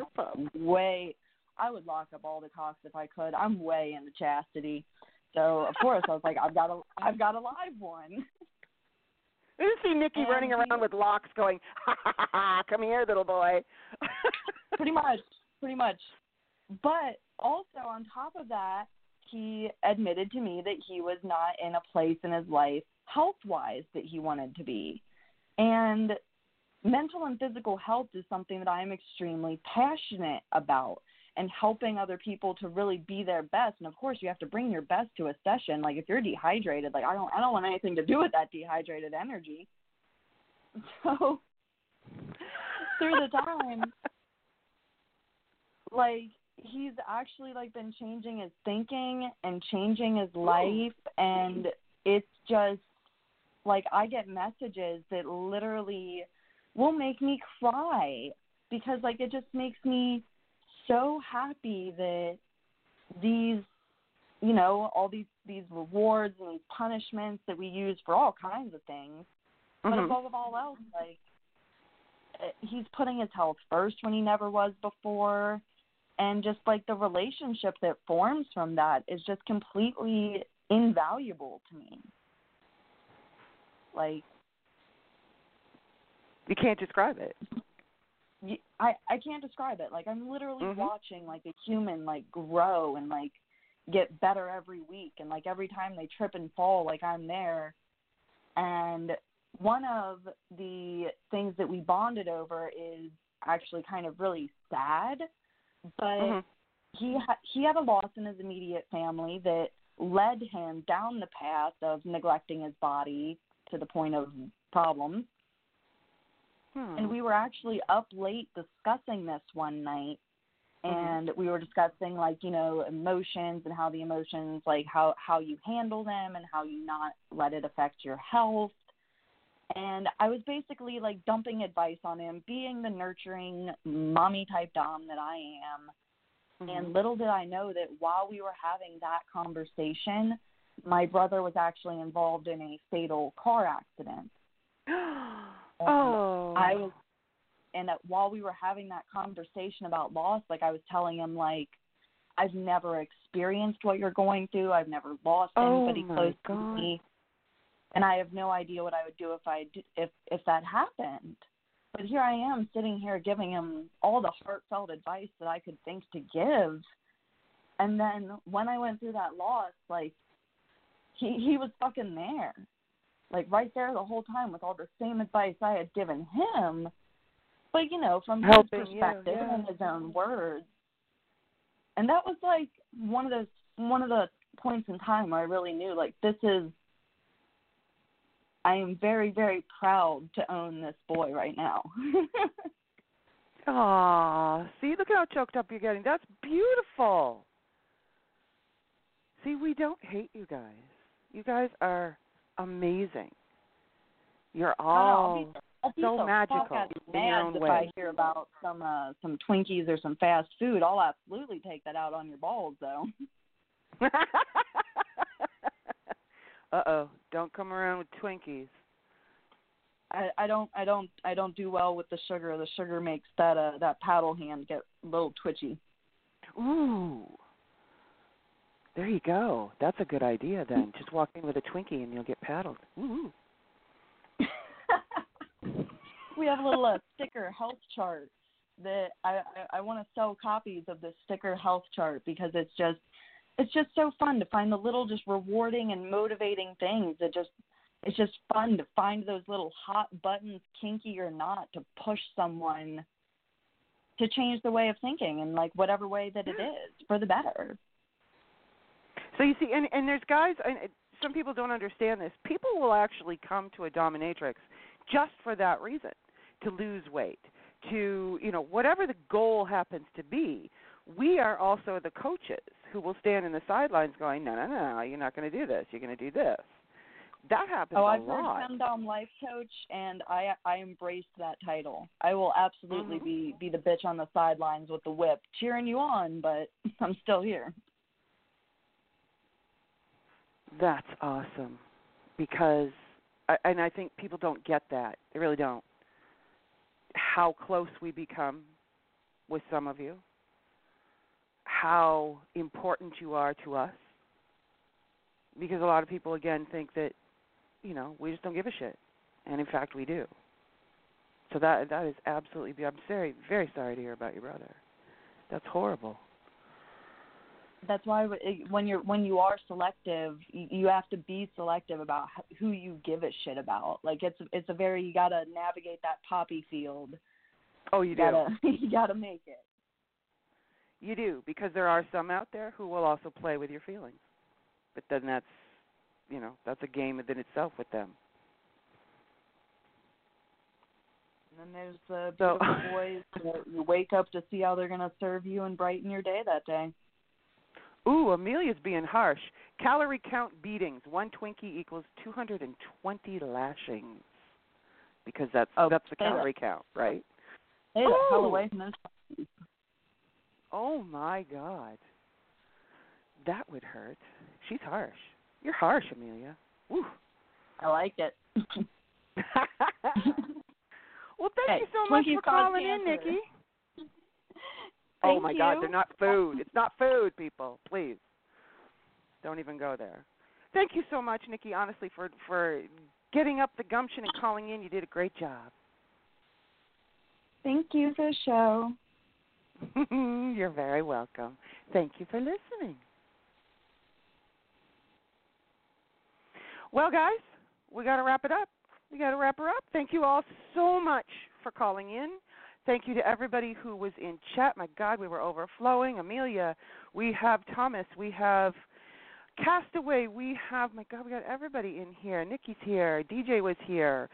would lock up all the cocks if I could. I'm way into chastity. So, of course, I was like, I've got a live one. I didn't see Nikki running around with locks going, ha, ha, ha, ha, come here, little boy. Pretty much. But also, on top of that, he admitted to me that he was not in a place in his life, health-wise, that he wanted to be. And mental and physical health is something that I am extremely passionate about, and helping other people to really be their best. And of course, you have to bring your best to a session. Like, if you're dehydrated, like I don't want anything to do with that dehydrated energy. So through the time, like, he's actually like been changing his thinking and changing his life, and it's just like I get messages that literally will make me cry, because like it just makes me so happy that these, all these rewards and these punishments that we use for all kinds of things, but above all else, like, he's putting his health first when he never was before, and just like the relationship that forms from that is just completely invaluable to me. Like, you can't describe it. I can't describe it. Like, I'm literally watching like a human like grow and like get better every week, and like every time they trip and fall, like I'm there. And one of the things that we bonded over is actually kind of really sad, but he had a loss in his immediate family that led him down the path of neglecting his body to the point of problems. And we were actually up late discussing this one night, and we were discussing, like, emotions and how the emotions, like, how you handle them and how you not let it affect your health. And I was basically, like, dumping advice on him, being the nurturing mommy-type dom that I am. And little did I know that while we were having that conversation, my brother was actually involved in a fatal car accident. And while we were having that conversation about loss, like, I was telling him, like, I've never experienced what you're going through. I've never lost anybody close to me, and I have no idea what I would do if that happened. But here I am sitting here giving him all the heartfelt advice that I could think to give. And then when I went through that loss, like, he was fucking there. Like, right there the whole time with all the same advice I had given him, but, from his perspective and his own words. And that was, like, one of the points in time where I really knew, like, I am very, very proud to own this boy right now. Aw, see, look how choked up you're getting. That's beautiful. See, we don't hate you guys. You guys are amazing. You're all so magical in your own way. If I hear about some Twinkies or some fast food, I'll absolutely take that out on your balls, though. Uh-oh. Don't come around with Twinkies. I don't do well with the sugar. The sugar makes that paddle hand get a little twitchy. Ooh. There you go. That's a good idea then. Just walk in with a Twinkie and you'll get paddled. Ooh. We have a little sticker health chart that I want to sell copies of this sticker health chart because it's just so fun to find the little just rewarding and motivating things. It's just fun to find those little hot buttons, kinky or not, to push someone to change the way of thinking in like whatever way that it is for the better. So you see, and there's guys, and some people don't understand this. People will actually come to a dominatrix just for that reason, to lose weight, to, whatever the goal happens to be. We are also the coaches who will stand in the sidelines going, no, you're not going to do this. You're going to do this. That happens a lot. I've heard Femdom Life Coach, and I embraced that title. I will absolutely be the bitch on the sidelines with the whip, cheering you on, but I'm still here. That's awesome, because, I think people don't get that. They really don't. How close we become with some of you, how important you are to us, because a lot of people, again, think that, we just don't give a shit, and in fact we do. So that is absolutely, I'm very, very sorry to hear about your brother. That's horrible. That's why when you are selective, you have to be selective about who you give a shit about. Like it's a very, you gotta navigate that poppy field. Oh, you do. You gotta make it. You do, because there are some out there who will also play with your feelings, but then that's a game within itself with them. And then there's the beautiful boys that you wake up to see how they're gonna serve you and brighten your day that day. Ooh, Amelia's being harsh. Calorie count beatings. 1 Twinkie equals 220 lashings. Because that's the calorie count, right? Hey, the hell away from those. Oh, my God. That would hurt. She's harsh. You're harsh, Amelia. Woo. I like it. Well, thank you so much for calling in, Nikki. Oh, my God, they're not food. It's not food, people. Please. Don't even go there. Thank you so much, Nikki, honestly, for getting up the gumption and calling in. You did a great job. Thank you for the show. You're very welcome. Thank you for listening. Well, guys, we got to wrap it up. We got to wrap her up. Thank you all so much for calling in. Thank you to everybody who was in chat. My God, we were overflowing. Amelia, we have Thomas, we have Castaway, we have, my God, we got everybody in here. Nikki's here. DJ was here.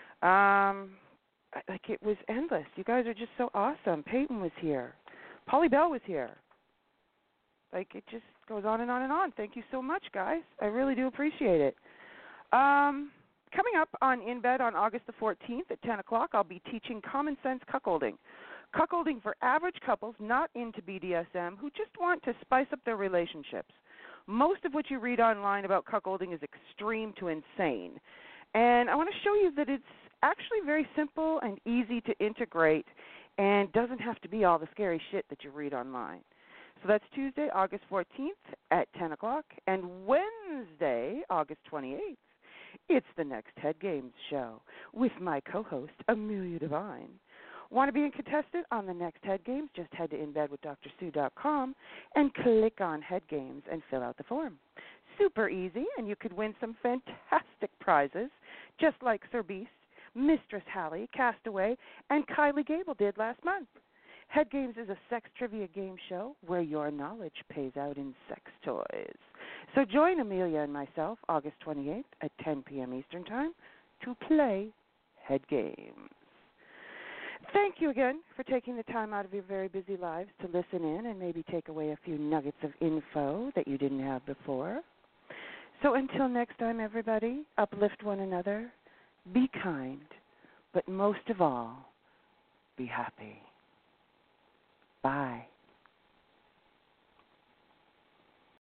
It was endless. You guys are just so awesome. Peyton was here. Polly Bell was here. It just goes on and on and on. Thank you so much, guys. I really do appreciate it. Coming up on In Bed on August the 14th at 10 o'clock, I'll be teaching Common Sense Cuckolding. Cuckolding for average couples not into BDSM who just want to spice up their relationships. Most of what you read online about cuckolding is extreme to insane. And I want to show you that it's actually very simple and easy to integrate and doesn't have to be all the scary shit that you read online. So that's Tuesday, August 14th at 10 o'clock, and Wednesday, August 28th. It's the Next Head Games show with my co-host, Amelia Devine. Want to be a contestant on the Next Head Games? Just head to inbedwithdrsue.com and click on Head Games and fill out the form. Super easy, and you could win some fantastic prizes, just like Sir Beast, Mistress Hallie, Castaway, and Kylie Gable did last month. Head Games is a sex trivia game show where your knowledge pays out in sex toys. So join Amelia and myself August 28th at 10 p.m. Eastern Time to play Head Games. Thank you again for taking the time out of your very busy lives to listen in and maybe take away a few nuggets of info that you didn't have before. So until next time, everybody, uplift one another, be kind, but most of all, be happy. Bye.